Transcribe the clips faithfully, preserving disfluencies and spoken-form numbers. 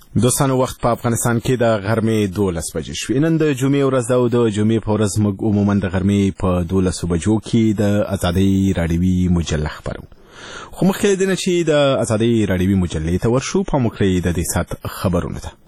دوستانو وخت په افغانستان کې د غرمې دولس بجې شوې. نن د جمعې ورځ ده او د جمعې په ورځ موږ عموما د غرمې په دولسو بجو کې د ازادۍ راډیوي مجله خپرو. خو مخکې د دې نه چې د ازادۍ راډیوي مجلې ته ورشو، پام وکړئ د دې ساعت خبرونه ته.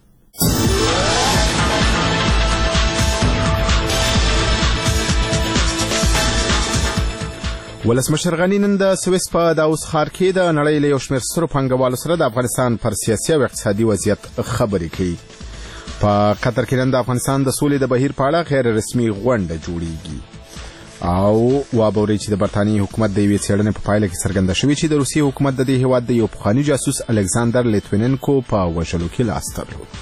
ولسمشر غني نن د سویس په داوس ښار کې د نړۍ له یو شمېر سترو پانګوالو سره د افغانستان پر سیاسي او اقتصادي وضعیت خبرې کوي. په قطر کې نن د افغانستان د سولې د بهیر په اړه غیر رسمي غونډه جوړیږي او وابوري چې د برتانیې حکومت د یوې څېړنې په پایله کې څرګنده شوې چې د روسیې حکومت د دې هېواد د یو پخواني جاسوس الکساندر لیتویننکو په وژلو کې لاس درلود.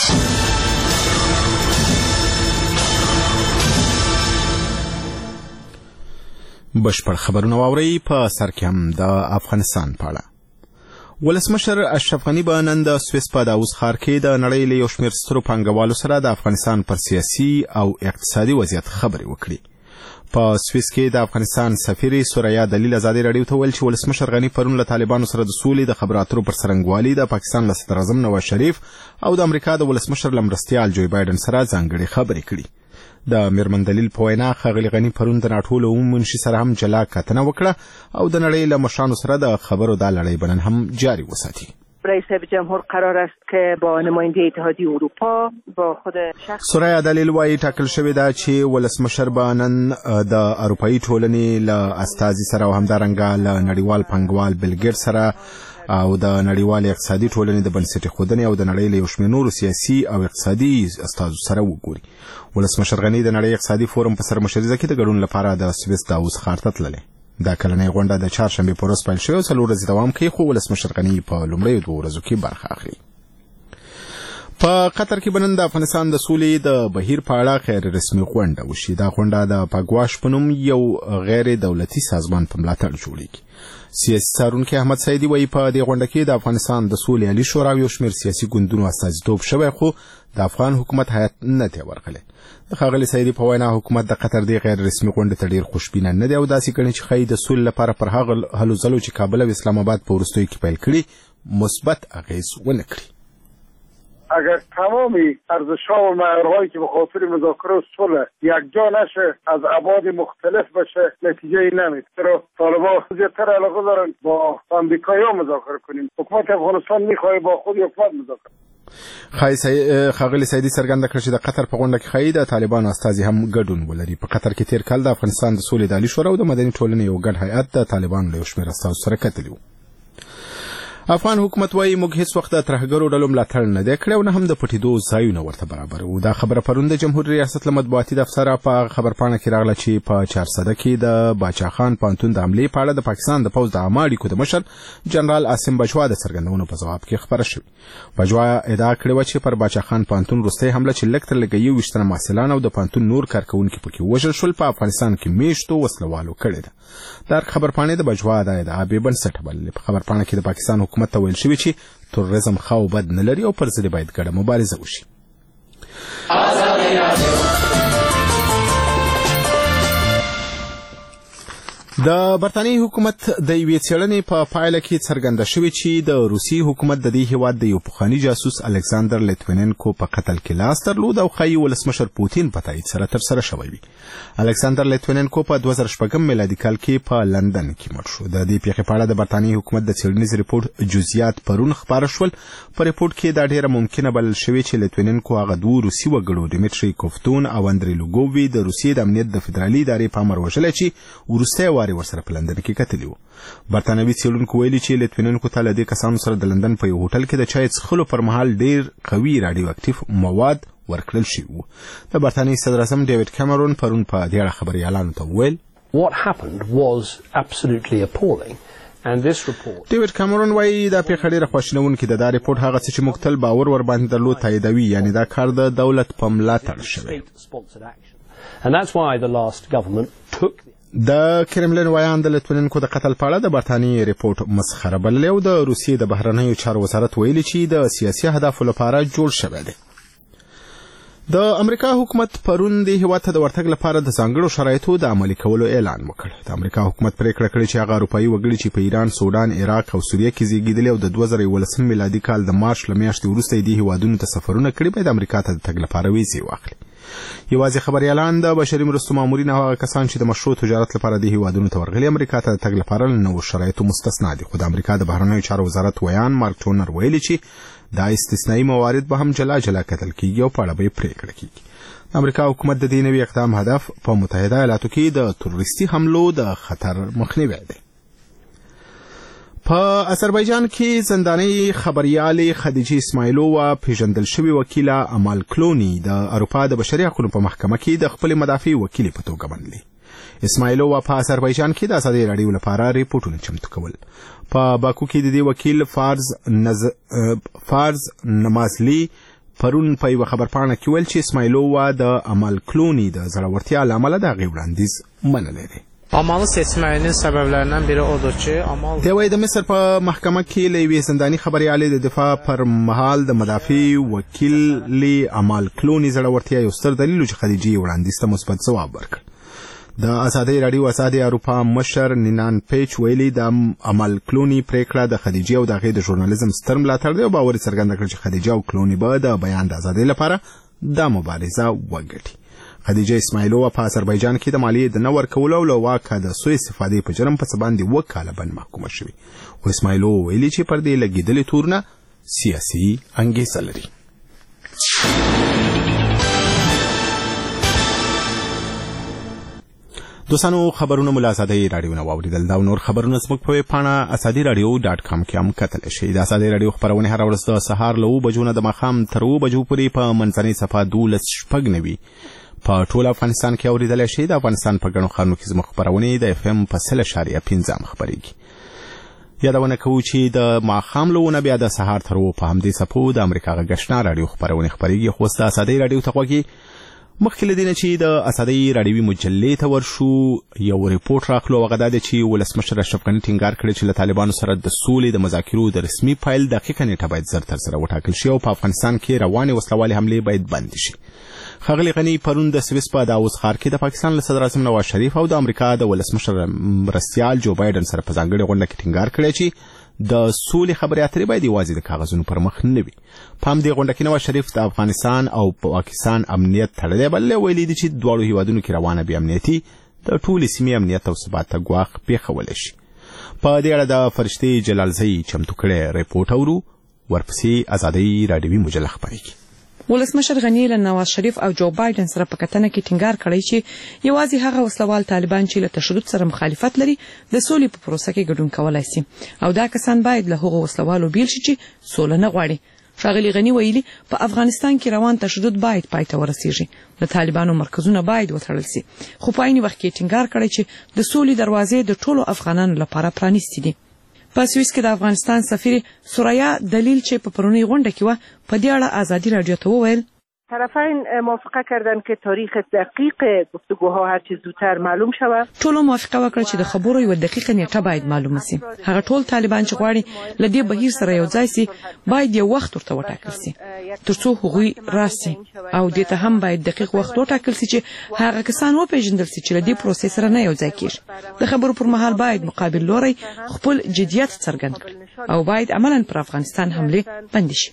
بشپړ خبرونه واورئ. په سر کې هم د افغانستان په اړه. ولسمشر اشرف غني به نن د سویس په داوس ښار کې د نړۍ له یو شمېر سترو پانګوالو سره د افغانستان پر سیاسي او اقتصادي وضعیت خبرې وکړي. په سویس کې د افغانستان سفیر سوریا دلیل ازادي راډیو ته ویل چې ولسمشر غني پرون له طالبانو سره د سولې د خبرو اترو پر څرنګوالي د پاکستان له صدر اعظم نواز شریف او د امریکا د ولسمشر له مرستیال جو بایدن سره ځانګړې خبرې کړي. د میرمن دلیل په وینا ښاغلي غني پرون د ناټو له عمومي منشي سره هم جلا کتنه وکړه او د نړۍ له مشرانو سره د خبرو دا لړۍ به نن هم جاري وساتي. رئیس جمهور قرار است که با نماینده اتحادیه اروپا با خود شخص سوریا دلیل وايي ټاکل شوې ده چې ولسمشر به نن د اروپایي ټولنې له استازي سره او همدارنګه له نړیوال پانګوال بیل ګیټس سره او د نړیوال اقتصادي ټولنې د بنسټ ایښودنې او د نړۍ له یو شمېر نورو سیاسي او اقتصادي استازو سره وګوري. ولسمشر غني د نړۍ اقتصادي فورم په سرمشرۍ کې د ګډون لپاره د سویس داوس ښار ته تللی. دا کلنۍ غونډه د چهارشنبې په ورځ پیل شوې او څلور ورځې دوام کوي، خو ولسمشر غني په لومړیو دوو ورځو کې برخه اخلي. په قطر کې به نن د افغانستان د سولې د بهیر په اړه غیر رسمي غونډه وشي. دا غونډه د پاګواش په نوم یو غیر دولتي سازمان په ملاتړ جوړیږي. سیاسي څارونکی احمد سعیدي وایي په دې غونډه کې د افغانستان د سولې عالي شورا او یو شمېر سیاسي ګوندونو استازیتوب شوی، خو د افغان حکومت هیات نه دی ورغلی. د ښاغلي سعیدي په وینا حکومت د قطر د غیر رسمي غونډې ته ډېر خوشبینه نه دی او داسې ګڼي چې ښایي د سولې لپاره پر هغه هلو ځلو چې کابل او اسلام آباد په وروستیو کې پیل کړي مثبت اغیز ونه کړي. اگر تمامی ارزش‌ها و معیارهایی که به خاطر مذاکره صلح یکجا نشه، از ابعاد مختلف بشه، نتیجه‌ای نمیده. چرا طالبان زیادتر علاقه دارن با آمریکایی‌ها مذاکره کنیم. حکومت افغانستان می‌خواد با خود حکومت مذاکره. ښاغلي سعیدي څرګنده کړه چې د قطر په غونډه کې ښایي د طالبانو استازي هم ګډون ولري. په قطر کې تیر کال د افغانستان د سولې د عالي شورا او د مدني ټولنې یو ګډ هیئت د طالبانو له یو شمېر استازو سره کتلي وو. افغان حکومت وايي موږ هیڅ وخت د ترهګرو ډلو ملاتړ نه دی کړی او نه هم د پټېدو ځایونه ورته برابر وو. دا خبره پرون د جمهور ریاست له مطبوعاتي دفتره په خبرپاڼه کې راغله چې په چارسده کې د باچا خان پوهنتون د حملې په اړه د پاکستان د پوځ د عامه اړیکو د مشر جنرال عاصم بجوا د څرګندونو په ځواب کې خبره شوې. بجوا ادعا کړې وه چې پر باچا خان پوهنتون وروستۍ حمله چې لږ تر لږه یو ویشت تنه محصلان او د پوهنتون نور کارکوونکي پکې وژل شول په افغانستان کې میشتو وسلوالو کړې ده. دا خبرپاڼې د بجوا د ادعا بې بنسټه بللې. په خبرپاڼه کې د پاکستان حکومت ته ویل شوي چې تروریزم ښه او بد نه لري او پر ضد باید ګډه مبارزه وشي. د برتانیې حکومت د یوې څېړنې په پایله کې څرګنده شوې چې د روسیې حکومت د دې هېواد د یو پخواني جاسوس الکساندر لیتویننکو په قتل کې لاس درلود او ښایي ولسمشر پوتین په تایید سره ترسره شوی وي. الکساندر لیتویننکو په دوه زره شپږم میلادي کال کې په لندن کې مړ شو. د دې پیښې په اړه د برتانیې حکومت د څېړنیز ریپورټ جزئیات پرون خپاره شول. په ریپورټ کې دا ډېره ممکنه بلل شوې چې لیتویننکو هغه دوه روسي وګړو ډیمیټري کوفتون او اندري لوګووي د روسیې د امنیت د فدرالي ادارې په امر وژلی چې وروستی وارې ورسره په لندن کې کتلي وو. برتانوي څېړونکو ویلي چې لیتویننکو ته له دې کسانو سره د لندن په یو هوټل کې د چای څښلو پر مهال ډېر قوي راډیو اکټیف مواد ورکړل شوي وو. د برتانیې صدر اعظم ډیوډ کیمرون پرون په دې اړه خبریالانو ته وویل What happened was absolutely appalling. ډیوډ کیمرون وایي دا پیښه ډېره خواشینونکې ده. دا ریپورټ هغه څه چې موږ تل باور ورباندې درلود تاییدوي، یعنې دا کار د دولت په ملاتړ شوی. د کرملین وایان د لیتویننکو د قتل په اړه د برتانیې ریپورټ مسخره بللی او د روسیې د بهرنیو چارو وزارت ویلي چې د سیاسي اهدافو لپاره جوړ شوی دی. د امریکا حکومت پرون د هیواد ته د ورتګ لپاره د ځانګړو شرایطو د عملي کولو اعلان وکړ. د امریکا حکومت پریکړه کړې چې هغه اروپایي وګړي چې په ایران، سودان، عراق او سوریه کې زیږیدلي او د دوه زره یولسم میلادي کال د مارچ له میاشتې وروسته دې هیوادونو ته سفرونه کړي باید امریکا ته د تګ لپاره ویزې واخلي. یوازې خبريالان د بشري مرستو مامورین او هغه کسان چې د مشروع تجارت لپاره د هیوادونو ته ورغلي امریکا ته د تګ لپاره له نوو شرایطو مستثنا دي. خو د امریکا د بهرنیو چارو وزارت ویان مارک ټونر ویلي چې دا استثنایی موارد به هم جلا جلا کتل کیږي او په اړه به پریکړه کیږي. امریکا حکومت د دې نوي اقدام هدف په متحده ایالاتو کې د تروریستي حملو د خطر مخنیوی دی. په آذربایجان کې زنداني خبريالې خدیجه اسماعیلووا پیژندل شوی وکیله امال کلونی د اروپا د بشري حقوقو په محکمه کې د خپل مدافع وکیل په توګه منلې. اسماعیلووا په آذربایجان کې د ازادي رادیو لپاره ریپورتونه چمتو کول. په باکو کې د دې وکیل فارز نز... فارز نمازلی پرون په یو خبرپاڼه کې ویل چې اسماعیلووا د امال کلونی د زړورتیا لامل د غي وړاندیز منلې ده. Amalı seçməyinin səbəblərindən biri odur ki, Amal د وای د مصر په محکمه کې لوي زنداني خبريالې د دفاع پر مهال د مدافع وکیل لی امال کلونی زړورتیا یو ستر دلیل چې خدیجه وړاندیز ته مثبت ځواب ورکړ. د ازادي رادیو ازادي اروپا مشر نینان پیچ ویلي د امال کلونی پریکړه د خدیجه او دغه د ژورنالیزم ستر ملاتړ دی او باور څرګند کړ چې خدیجه او کلونی به د بیان د ازادي لپاره د مبارزه وکړي. خدیجه اسماعیلووا په آذربایجان کې د مالیې د نور کولو او واکه د سوء استفادې په جرم په سباندې وکاله بند محکومه شوې. خو اسماعیلووا ویلي چې پر دې لګیدلې تورنه سیاسي انګیزه لري. دوستانو خبرونه ملازمي رادیو نو اوریدل دا نور خبرونه زموږ په پاڼه اسادي رادیو ډاټ کام کې هم کتل شي. د اسادي رادیو خبرونه هر ورځ د سهار له بجو نه د مخام تر و بجو پورې په منځنۍ صفه دولس شپږ نوي په ټول افغانستان کې اوریدل شي. د افغانستان په ګڼو ښارونو کې زموږ خبرونه د اف ام په سل اشاریه پنځه خبريږي. یادونه کوو چې د ماخام لونه بیا د سهار تر و په همدې صفو د امریکا غږشنا رادیو خبرونه خبريږي. خو د اسادي رادیو تخوږي مخکې لدینه چې د اسادي رادیوي مجلې ته ورشو یو ریپورت راخلو وغدا د چې ولسمشر اشرف غني ټینګار کړی چې له طالبانو سره د سولې د مذاکرو د رسمي فایل دقیقه نیټه باید زر تر سره وټاکل شي او په افغانستان کې روانې وسلوالې حملې باید بند شي. ښاغلي غني پرون د سویس په داوود ښار کې د پاکستان له صدر اعظم نواز شریف او د امریکا د ولسمشر مرستیال جو بایدن سره په ځانګړي غونډه کې ټینګار کړی چې د سولې خبرې اترې باید یوازې د کاغذونو پر مخ نه وي. په همدې غونډه کې نواز شریف د افغانستان او پاکستان امنیت تړلی بللی ویلي دي چې دواړو هیوادونو کې روانه بې امنیتي د ټولې سیمې امنیت او ثبات ته ګواښ پېښولی شي. په دې اړه د فرشتې جلالزی چمتو کړی ریپورټ اورو، ورپسې ازادي رادیوي مجله خپرېږي. ولسمشر غنی له نواز شریف او جو بایدن سره په کتنه کې ټینګار کړی چې یوازې هغه وسلوال طالبان چې له تشدد سره مخالفت لري د سولې په پروسه کې ګډون کولای شي او دا کسان باید له هغو وسلوالو بیل شي چې سوله نه غواړي. ښاغلي غنی ویلي په افغانستان کې روان تشدد باید پای ته ورسیږي، د طالبانو مرکزونه باید وتړل شي، خو په عین وخت کې ټینګار کړی چې د سولې دروازې د ټولو افغانانو لپاره پرانیستې دي. په سویس کې د افغانستان سفیر سوریا دلیل چې په پرونی غونډه کې و په دې اړه ازادي رادیو ته وویل طرفین موافقه کردند که تاریخ دقیق گفتگوها هر چه زودتر معلوم شود. ټول موافقه وکړه چې د خبرو یو دقیقه نیټه باید معلومه شي. هغه ټول طالبان چې غواړي ل دې بهیر سره یو ځای شي باید یو وخت ورته وټاکل شي ترڅو هغوی راسي او دې ته هم باید دقیق وخت وټاکل شي چې هغه کسان وپېژندل شي چې ل دې پروسې سره نه یو ځای کیږي. د خبرو پر مهال باید مقابل لوري خپل جديت څرګند کړي او باید عملاً پر افغانستان حمله بند شي.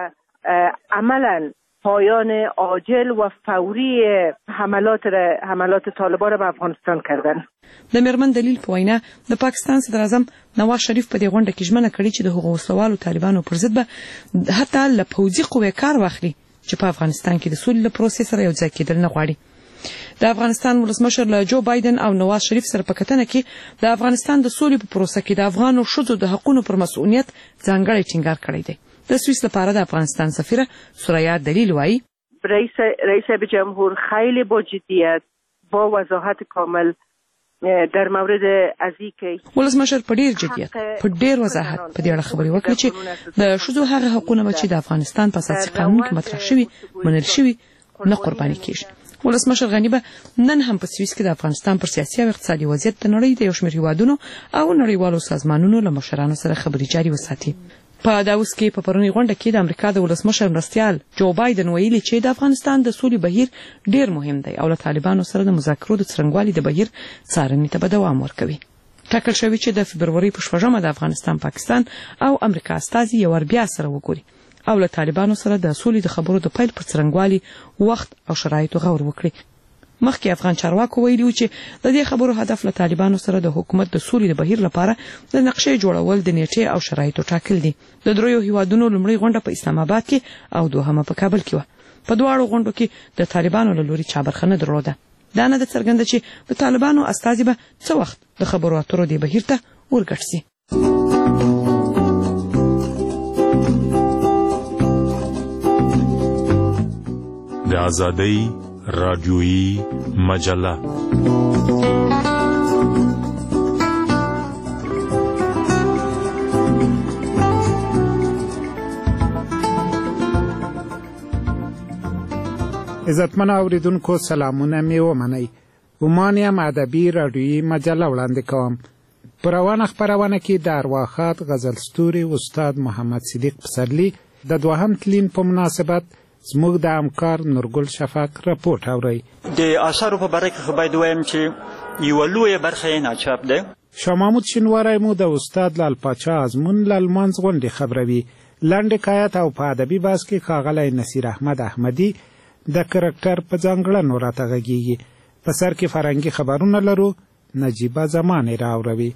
عملاً پایان عاجل و فوری حملات حملات طالبان به افغانستان کردن. د میرمن دلیل په وینا د پاکستان صدر اعظم نواز شریف په دې غونډه کې ژمنه کړې چې د هغو وسلوالو طالبانو پر ضد به حتی له پوځي قوې کار واخلي چې په افغانستان کې د سولې له پروسې سره یو ځای کېدل نه غواړي. د افغانستان ولسمشر له جو بایدن او نواز شریف سره په کتنه کې د افغانستان د سولې په پروسه کې د افغانو ښځو د حقوقو پر مسؤلیت ځانګړی ټینګار کړی دی. د سوئیس لپاره د افغانستان سفیره سوریا دلیل وایي رئیس رئیس جمهور خیلی با جدیت با وضاحت کامل در مورد ازی کې ولسمشر په ډیر جدیت په ډیر وضاحت په دې اړه خبرې وکړې چې د ښځو هغه حقوقونه چې د افغانستان په اساسي قانون کې مطرح شوي منل شوي نه قرباني کیږي. ولسمشر غنی به نن هم په سوئیس کې د افغانستان پر سیاسي او اقتصادي وضعیت د نړۍ د یو شمېر هیوادونو او نړیوالو سازمانونو له مشرانو سره خبرې جاري وساتي. په داوس کې په پرونی غونډه کې د امریکا د ولسمشر مرستیال جو بایدن ویلي چې د افغانستان د سولې بهیر ډیر مهم دی او له طالبانو سره د مذاکرو د څرنګوالي د بهیر څارنې ته به دوام ورکوي. ټاکل شوی چې د فبروري په شپږمه د افغانستان، پاکستان او امریکا استازي یو ور بیا سره وګوري او له طالبانو سره د سولې د خبرو د پیل پر څرنګوالي وخت او شرایطو غور وکړي. مخکې افغان چارواکو ویلي و چې د دې خبرو هدف له طالبانو سره د حکومت د سولې د بهیر لپاره د نقشې جوړول، د نیټې او شرایطو ټاکل دي. د دریو هیوادونو لومړی غونډه په اسلام آباد کې او دوهمه په کابل کې وه. په دواړو غونډو کې د طالبانو له لوري چا برخه نه درلوده. دا نه ده څرګنده چې د طالبانو استازي به څه وخت د خبرو اترو دې بهیر ته ورګډ سي. د آزادۍ رادیویی مجله. عزتمن اوریدونکو، سلامونه می ومنئ. عمان یم ادبي رادیویی مجله وړاندې کوم. په روانه خپرونه کې د ارواښاد غزلستوري استاد محمد صدیق پسرلي د دوهم تلین په مناسبت زموږ د همکار نورګل شفق راپورټ اورئ. د آثارو په باره کې خو باید ووایم چې یوه لویه برخه یې ناچاپ دی. شاه محمود شینواری مو د استاد لال پاچا ازمون له لمانځ غونډې خبروي. لنډ حکایت او په ادبي بحث کې ښاغلی نصیر احمد احمدي د کرکټر په ځانګړنو راته غږیږي. په سر کې فرهنګي خبرونه لرو. نجیبه زمانې راوروي.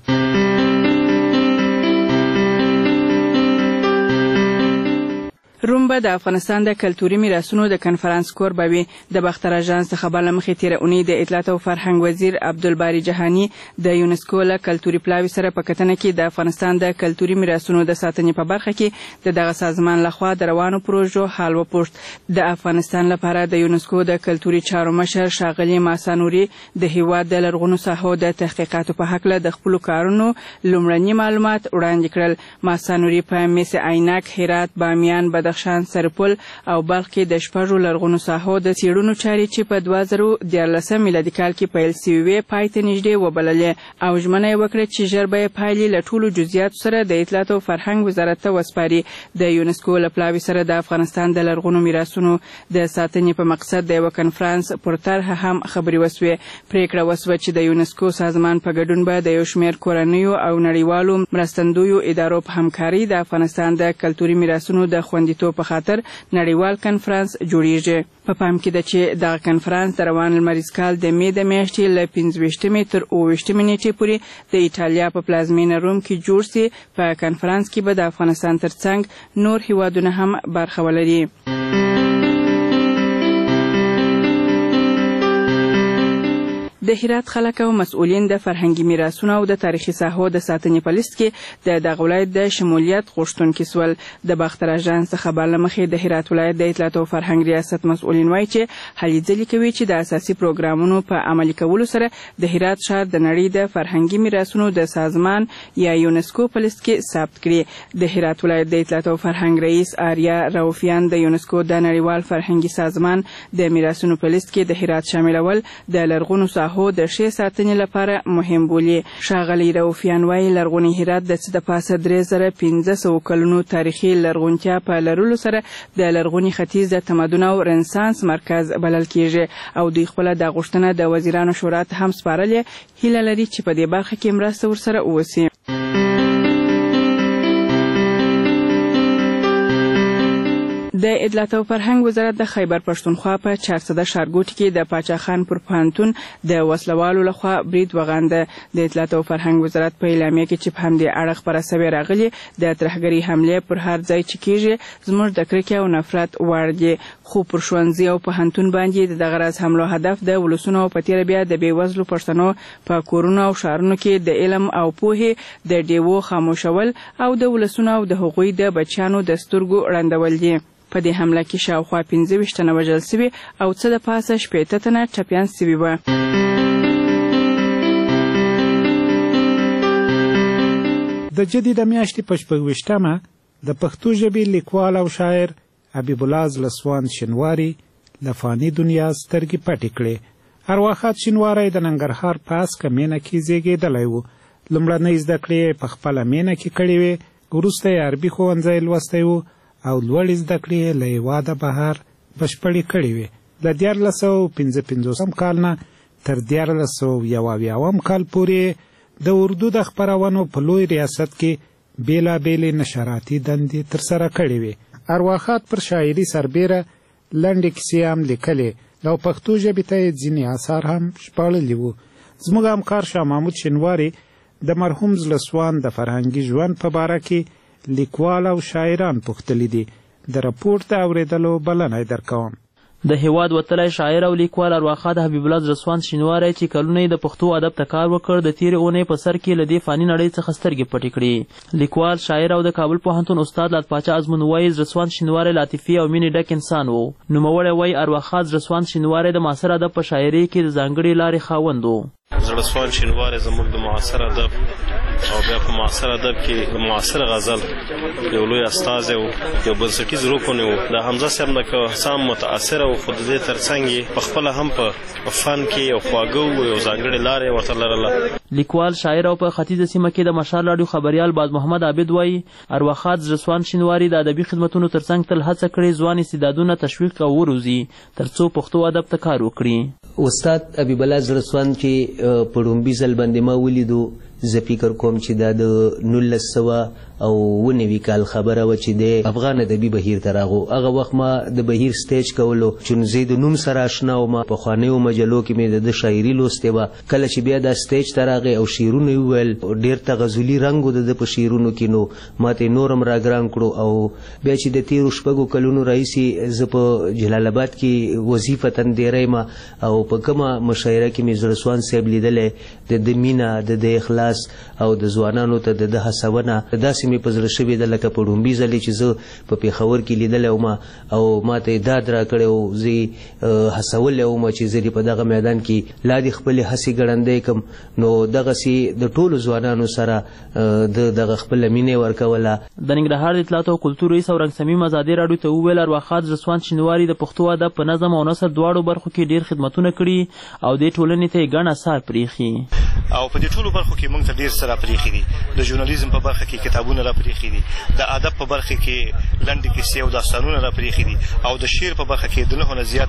روم به د افغانستان د کلتوري میراثونو د کنفرانس کوربه وي. د باختر اژانس د خبر له مخې تېره اونۍ د اطلاعات او فرهنګ وزیر عبدالباري جهاني د یونسکو له کلتوري پلاوي سره په کتنه کې د افغانستان د کلتوري میراثونو د ساتنې په برخه کې د دغه سازمان لخوا د روانو پروژو حال وپوښت. د افغانستان لپاره د یونسکو د کلتوري چارو مشر ښاغلي ماسانوري د هیواد د لرغونو ساحو د تحقیقاتو په هکله د خپلو کارونو لومړني معلومات وړاندې کړل. ماسانوري په مس عینک، هرات، بامیان، بدخشان، سرپل او بلخ کې د شپږو لرغونو ساحو د څېړنو چارې چې په دوه زره دیارلسم میلادي کال کې پیل سوي وې پای ته نږدې وبللې او ژمنه یې وکړه چې ژر به یې پایلې له ټولو جزئیاتو سره د اطلاعات او فرهنګ وزارت ته وسپاري. د یونسکو له پلاوي سره د افغانستان د لرغونو میراثونو د ساتنې په مقصد د یوه کنفرانس پر طرحه هم خبرې وسوې. پریکړه وسوه چې د یونسکو سازمان په ګډون به د یو شمېر کورنیو او نړیوالو مرستندویو ادارو په همکاري د افغانستان د کلتوري میراثونو د خوندیتوب په خاطر نړیوال کنفرانس جوړیږي. په پام کې ده چې دغه کنفرانس د روان لمریز کال د مې د میاشتې له پنځه ویشتمې تر اوه ویشتمې نیټې پورې د ایټالیا په پلازمینه روم کې جوړ سي. په کنفرانس کې به د افغانستان ترڅنګ نور هیوادونه هم برخه ولري. د هرات خلک او مسؤلین د فرهنګي میراثونو او د تاریخي ساحو د ساتنې په لیست کې د دغه ولایت د شمولیت غوښتونکي سول. د باختر اژانس خبر له مخې د هرات ولایت د اطلاعات او فرهنګ ریاست مسؤلین وایي چې هلې ځلې کوي چې د اساسي پروګرامونو په عملي کولو سره د هرات ښار د نړۍ د فرهنګي میراثونو د سازمان یا یونسکو په لیست کې ثبت کړي. د هرات ولایت د اطلاعات او فرهنګ رئیس آریا راوفیان د یونسکو د نړیوال فرهنګي سازمان د میراثونو په لیست کې د هرات شاملول د لرغونو ساحو د ښې ساتنې لپاره مهم بولي. ښاغلی راوفیان وایي لرغونی هرات د څه د پاسه درې زره پنځه سوه کلونو تاریخي لرغونتیا په لرلو سره د لرغوني ختیځ د تمدن او رنسانس مرکز بلل کیږي او دوی خپله دا غوښتنه د وزیرانو شورا ته هم سپارلې. هیله لري چې په دې برخه کې مرسته ورسره ووسي. د اطلاعات او فرهنګ وزارت د خیبر پښتونخوا په چارسده ښارګوټي کې د پاچا خان پر پوهنتون د وسلوالو لخوا برید وغانده. د اطلاعات او فرهنګ وزارت په اعلامیه کې چې په همدې اړه خپره سوې راغلي د ترهګرۍ حملې پر هر ځای چې کیږي زموږ د کرکې او نفرت وړ دي، خو پر ښوونځي او پوهنتون باندې د دغه راز حملو هدف د ولسونو او په تېره بیا د بېوزلو پښتنو په کورونو او ښارونو کې د علم او پوهې د ډیوو خاموشول او د ولسونو او د هغوی د بچیانو د سترګو ړندول دي. په دې حمله کې شاوخوا پنځه ویشت تنه وژل سوي او څه د پاسه شپېته تنه ټپیان سوي وه. د جدي د میاشتې په شپږ ویشتمه د پښتو ژبې لیکوال او شاعر حبیب الله زلسوان شینواري له فاني دنیا سترګې پټې کړې. ارواښاد شینواری د ننګرهار په هسکه مینه کې زیږېدلی و. لومړنۍ زده کړې یې په خپله مینه کې کړې وې وروسته یې عربي ښوونځی لوستی و او لوړې زده کړې له هېواده بهر بشپړې کړې وې. د دیارلس سوه پنځه پنځوسم کال نه تر دیارلس سوه یو اویاوم کال پورې د اردو د خپرونو په لوی ریاست کې بېلابېلې نشراتي دندې ترسره کړې وې. ارواښاد پر شاعري سربیره لنډې کیسې هم لیکلې او پښتو ژبې ته یې ځینې اثار هم ژباړلي وو. زموږ همکار شاه محمود شینواري د مرحوم زلسوان د فرهنګي ژوند په باره کې لیکوال او شاعران پوښتلي دي. د راپورټ د اورېدلو بلنه یې درکوم. د هیواد وتلی شاعر او لیکوال ارواښاد حبیب الله زلسوان شینواری چې کلونه یې د پښتو ادب ته کار وکړ، د تېرې اونۍ په سر کې له دې فاني نړۍ څخه سترګې پټې کړې. لیکوال، شاعر او د کابل پوهنتون استاد لات پاچا ازمون وایي زلسوان شینواری له عاطفې او مینې ډک انسان و. نوموړی وایي ارواښاد زلسوان شینواری د معاصر ادب په شاعرۍ کې د ځانګړې لارې خاوند و. زلسوان شینواری زموږ د معاصر ادب او بیا په معاصر ادب کې د معاصر غزل یو لوی استازی و، یو بنسټیز رکن و. د حمزه صاحب نه که څه هم متاثره و، خو د دې تر څنګ یې پخپله هم په فن کې یو خواږه و، یو ځانګړې لاره یې ورته لرله. لیکوال، شاعر او په ختیځه سیمه کې د مشال راډیو خبریال باز محمد عابد وایي ارواښاد زلسوان شینواری د ادبي خدمتونو ترڅنګ تل هڅه کړې ځوان استعدادونه تشویق او وروزي تر څو پښتو ادب ته کار وکړي. استاد حبیب الله زلسوان چې په ړومبي ځل باندې ما ولیدو، زه فکر کوم چې دا د نولس سوه او اوه نوي کال خبره وه چې د افغان ادبي بهیر ته راغو. هغه وخت ما د بهیر سټیج کولو چې زه د نوم سره اشنا وم. پخوانیو مجلو کې مې د ده شاعري لوستې وه. کله چې بیا دا سټیج ته راغی او شعرونه یې وویل، ډېر تغزلي رنګ و د ده په شعرونو کې، نو ما ته یې نور هم راګران کړو. او بیا چې د تېرو شپږو کلونو راهیسې زه په جلال آباد کې وظیفتاً ډېری یم او په کومه مشاعره کې مې زلسوان صاحب لیدلی، د ده مینه، د ده اخلاص او د ځوانانو ته د ده هڅونه داسې مې په زړه شوې ده لکه په ړومبي ځلې چې زه په پېښور کې لیدلی وم او ما ته یې ډاډ راکړی و. زه یې هڅولی وم چې زه دې په دغه میدان کې لا دې خپلې هڅې ګړندی کړم. نو دغسې د ټولو ځوانانو سره د دغه خپله مینه ورکوله. د ننګرهار د اطلاعاتو او کلتور رئیس او رنګ سمیم ازادي راډیو ته وویل ارواښاد زلسوان شینواری د پښتو ادب په نظم او نثر دواړو برخو کې ډېر خدمتونه کړي او دې ټولنې ته یې ګڼ اثار پرېښي. او په دې ټولو برخو کې موږ ته ډېر څه راپرېښي دي. د ژورنالیزم په برخه کې کتابونه راپرېښي دي، د ادب په برخه کې لنډې کیسې او داستانونه راپرېښي دي، او د شعر په برخه کې د نهو نه زیات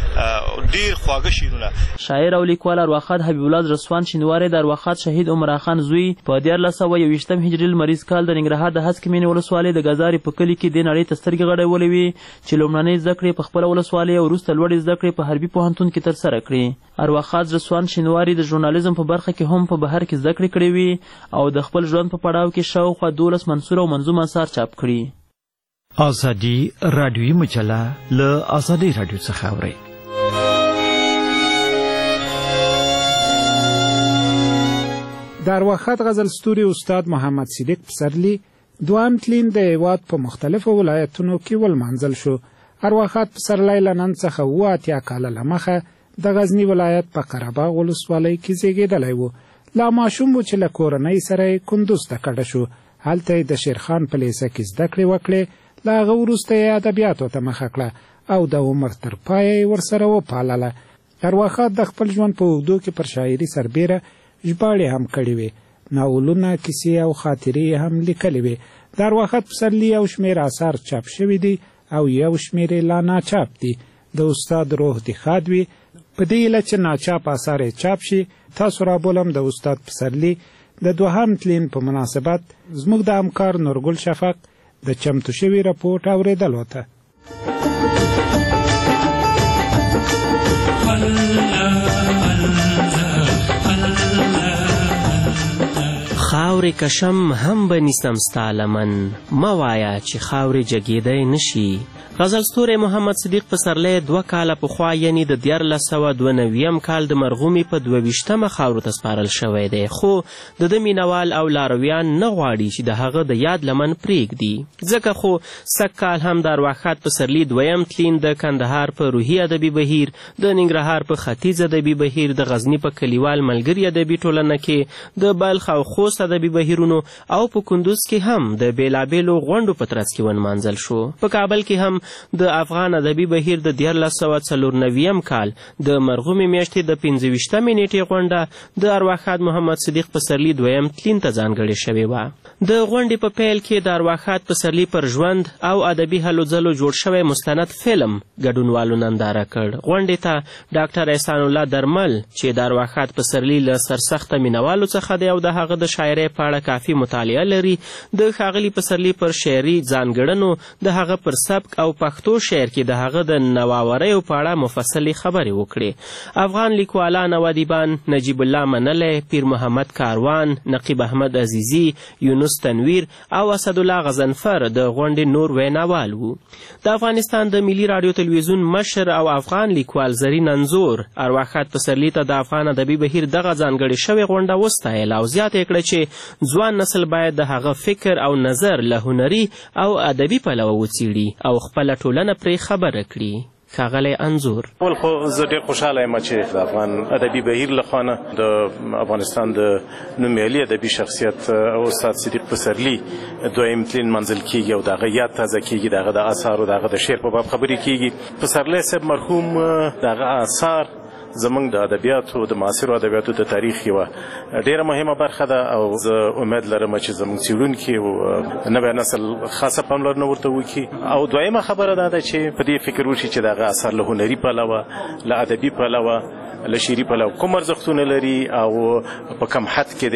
ډېر خواږه شعرونه. شاعر او لیکوال ارواښاد حبیب الله زلسوان شینواری د ارواښاد شهید عمرا خان زوی په دیارلس سوه یوویشتم هجري لمریز کال د ننګرهار د هسکې مینې ولسوالۍ د ګزارې په کلي کې دې نړۍ ته سترګې غړولې وې چې لومړنۍ زده کړې په خپله ولسوالۍ او وروسته لوړې زده کړې په حربي پوهنتون کې ترسره کړې. ارواښاد زلسوان شینواری د ژورنالیزم په برخه کې هم په بهر کې زده کړې کړې وې او د خپل ژوند په پړاو کې شاوخوا دولس منثور او منظوم اثار چاپ کړي. ازادي راډیویي مجله له ازادي راډیو څخه اورئ. د ارواښاد غزل ستوري استاد محمد صدیق پسرلي دویم تلین د هېواد په مختلفو ولایتونو کې ولمانځل شو. ارواښاد پسرلی له نن څخه اوه اتیا کاله له مخه د غزني ولایت په قرهباغ ولسوالۍ کې زیږېدلی و. لا ماشوم و چې له کورنۍ سره یې کندوز ته کډه شو. هلته یې د شیرخان په لیسه کې زده کړې وکړې. له هغه وروسته یې ادبیاتو ته مخه کړه او د عمر تر پایه یې ورسره وپالله. ارواښاد د خپل ژوند په اوږدو کې پر شاعري سربیره ژباړې هم کړې وې. ناولونه، کیسې او خاطرې یې هم لیکلې وې. د ارواښاد پسرلي یو شمېر اثار چاپ شوي دي او یو شمېر یې لا ناچاپ دي. د استاد روح دې ښاد وي. په دې هیله چې ناچاپ اثار یې چاپ شي، تاسو رابولم د استاد پسرلي د دوهم تلین په مناسبت زموږ د همکار نورګل شفق د چمتو شوي راپورټ اورېدلو ته. خاورې کشم هم به نیستم ستا لمن، مه وایه چې خاورې جګېدی نشي. غزل ستوری محمد صدیق پسرلی دوه کاله پخوا یعنې د دیارلس سوه دوه نویم کال د مرغومي په دوه ویشتمه خاورو ته سپارل شوی دی، خو د ده مینوال او لارویان نه غواړي چې د هغه د یاد لمن پرېږدي. ځکه خو سږ کال هم د ارواښاد پسرلي دویم تلین د کندهار په روحي ادبي بهیر، د ننګرهار په ختیځ ادبي بهیر، د غزني په کلیوال ملګري ادبي ټولنه کې، د بلخ او خوست ادبي بهیرونو او په کندوز کې هم د بېلابېلو غونډو په ترڅ کې ونمانځل شو. په کابل کې هم هم د افغان ادبي بهیر د دیارلس سوه څلور نویم کال د مرغومې میاشتې د پنځه ویشتمې نیټې غونډه د ارواښاد محمد صدیق پسرلي دویم تلین ته ځانګړې شوې وه. د غونډې په پیل کې د ارواښاد پسرلي پر ژوند او ادبي هلو ځلو جوړ شوی مستند فلم ګډونوالو ننداره کړ. غونډې ته ډاکټر احسان الله درمل چې د ارواښاد پسرلي له سرسخته مینوالو څخه دی او د هغه د شاعرۍ په اړه کافي مطالعه لري، د ښاغلي پسرلي پر شعري ځانګړنو، د هغه پر سبک او پښتو شعر کې د هغه د نوآوریو په اړه مفصلې خبرې وکړې. افغان لیکوالان او ادیبان نجیب الله منلی، پیر محمد کاروان، نقیب احمد عزیزي، یونس تنویر او اسدالله غضنفر د غونډې نور ویناوال وو. د افغانستان د ملي راډیو تلویزیون مشر او افغان لیکوال زرین انځور ارواښاد پسرلي ته د افغان ادبي بهیر دغه ځانګړې شوې غونډه وستایله او زیاته یې کړه چې ځوان نسل باید د هغه فکر او نظر له هنري او ادبي پلوه وڅیړي او خپله ټولنه پرې خبره کړي. ښاغلی انځور: اول خو زه ډېر خوشحاله یم چې د افغان ادبي بهیر له خوا نه د افغانستان د نومیالي ادبي شخصیت استاد صدیق پسرلي دویم تلین منزل کیږي او د هغه یاد تازه کیږي، د هغه د اثارو د هغه د شعر په باب خبرې کیږي. پسرلی صاحب مرحوم د هغه اثار زمونږ د ادبیاتو د معاصرو ادبیاتو د تاریخ یوه ډېره مهمه برخه ده او زه امید لرم چې زمونږ څېړونکي او نوی نسل خاصه پاملرنه ورته وکړي. او دویمه خبره دا ده چې په دې فکر وشي چې د هغه اثار له هنري پلوه، له ادبي پلوه، له شعري پلوه کوم ارزښتونه لري او په کم حد کې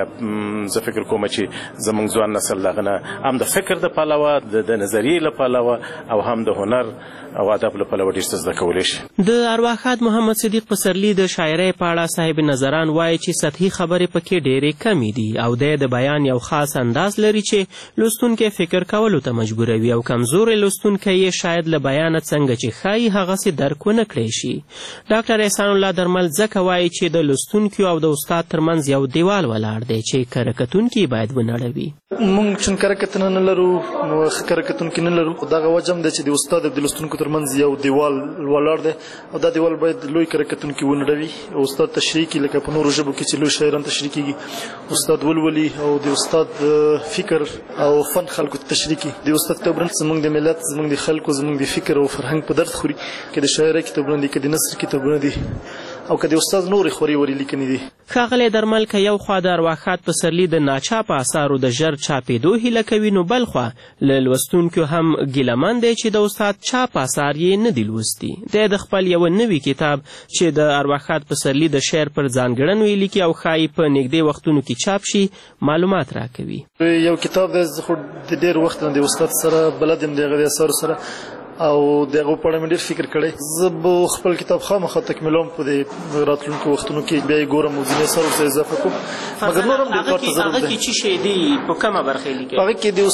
دی. زه فکر کوم چې زمونږ ځوان نسل د هغه نه هم د فکر د پلوه، د نظریې له پلوه او هم د هنر او ادب له پلوه ډېر څه زده کولی شي. د ارواښاد محمد صدیق پسرلي د شاعرۍ په اړه صاحب نظران وایي چې سطحي خبرې پکې ډېرې کمې دي او دی د بیان یو خاص انداز لري چې لوستونکی فکر کولو ته مجبوروي او کمزوری لوستونکی یې شاید له بیانه څنګه چې ښایي هغسې درک ونه کړی شي. ډاکټر احسان الله درمل ځکه وایي چې د لوستونکیو او د استاد ترمنځ یو دیوال ولاړ دی چې کره کتونکي باید ونړوي. موږ چون کره کتنه نه لرو، ښه کره کتونکي نه لرو، دغه وجه هم دی چې د استاد او د لوستونکو ترمنځ یو دیوال ولاړ دی او دا دیوال باید لوی کره کتونکي ونړوي او استاد تشریح کړي، لکه په نورو ژبو کې چې لوی شاعران تشریح کېږي، استاد ولولي او د استاد فکر او فن خلکو ته تشریح کړي. د استاد کتابونه زموږ د ملت، زموږ د خلکو، زموږ د فکر او فرهنګ په درد خوري، که د شاعرۍ کتابونه دي، که د نثر کتابونه دي او که د استاد نورې خورې ورې لیکنې دي. ښاغلی درمل که یو خوا د ارواښاد پسرلي د ناچاپه اثارو د ژر چاپېدو هیله کوي، نو بل خوا له لوستونکو هم ګیلهمن دی چې د استاد چاپ اثار یې نه دي لوستي. دی د خپل یوه نوي کتاب چې د ارواښاد پسرلي د شعر پر ځانګړنو یې لیکي او ښایي په نږدې وختونو کې چاپ شي معلومات راکوي. یو کتاب دی، زه خو د ډېر وخت نه د استاد سره بلد یم، د هغه د اثارو سره او د هغو په اړه مې ډېر فکر کړی. زه به خپل کتاب خامخا تکمیلوم په دې راتلونکو وختونو کې، بیا یې ګورم او ځینې اثارو ته اضافه کوم. مګر نور هم ډېر کار ته ضرورت دی. هغه کې څه شی دی؟ په کومه برخه یې لیکي؟ هغه کې د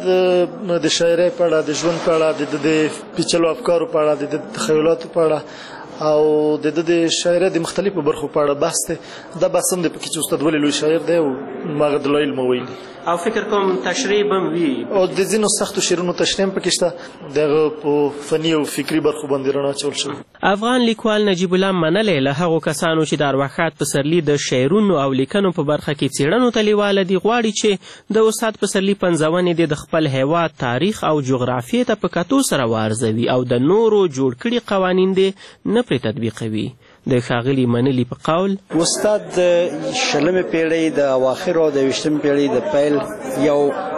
استاد د شاعرۍ په اړه، د ژوند په اړه، د پیچلو افکارو په اړه، د تخیلاتو په اړه او د د شاعرۍ د مختلفو برخو په اړه بحث دی. دا بحث هم دی پکې چې استاد ولې لوی شاعر دی او هغه دلایل مو ویلي او فکر کوم تشریح به هم وي او د ځینو سختو شعرونو تشریح هم پکې شته، د هغه په فني او فکري برخو باندې رڼا اچول شوې. افغان لیکوال نجیب الله منلی له هغو کسانو چې د ارواښاد پسرلي د شعرونو او لیکنو په برخه کې څېړنو ته لیواله دي غواړي چې د استاد پسرلي پنځونې دې د خپل هیواد تاریخ او جغرافیې ته په کتو سره وارزوي او د نورو جوړ کړي قوانین دې نه پرې تطبیقوي. د ښاغلي منلي په قول استاد د شلمې پیړۍ د اواخرو او د یویشتمې پیړۍ د پیل یو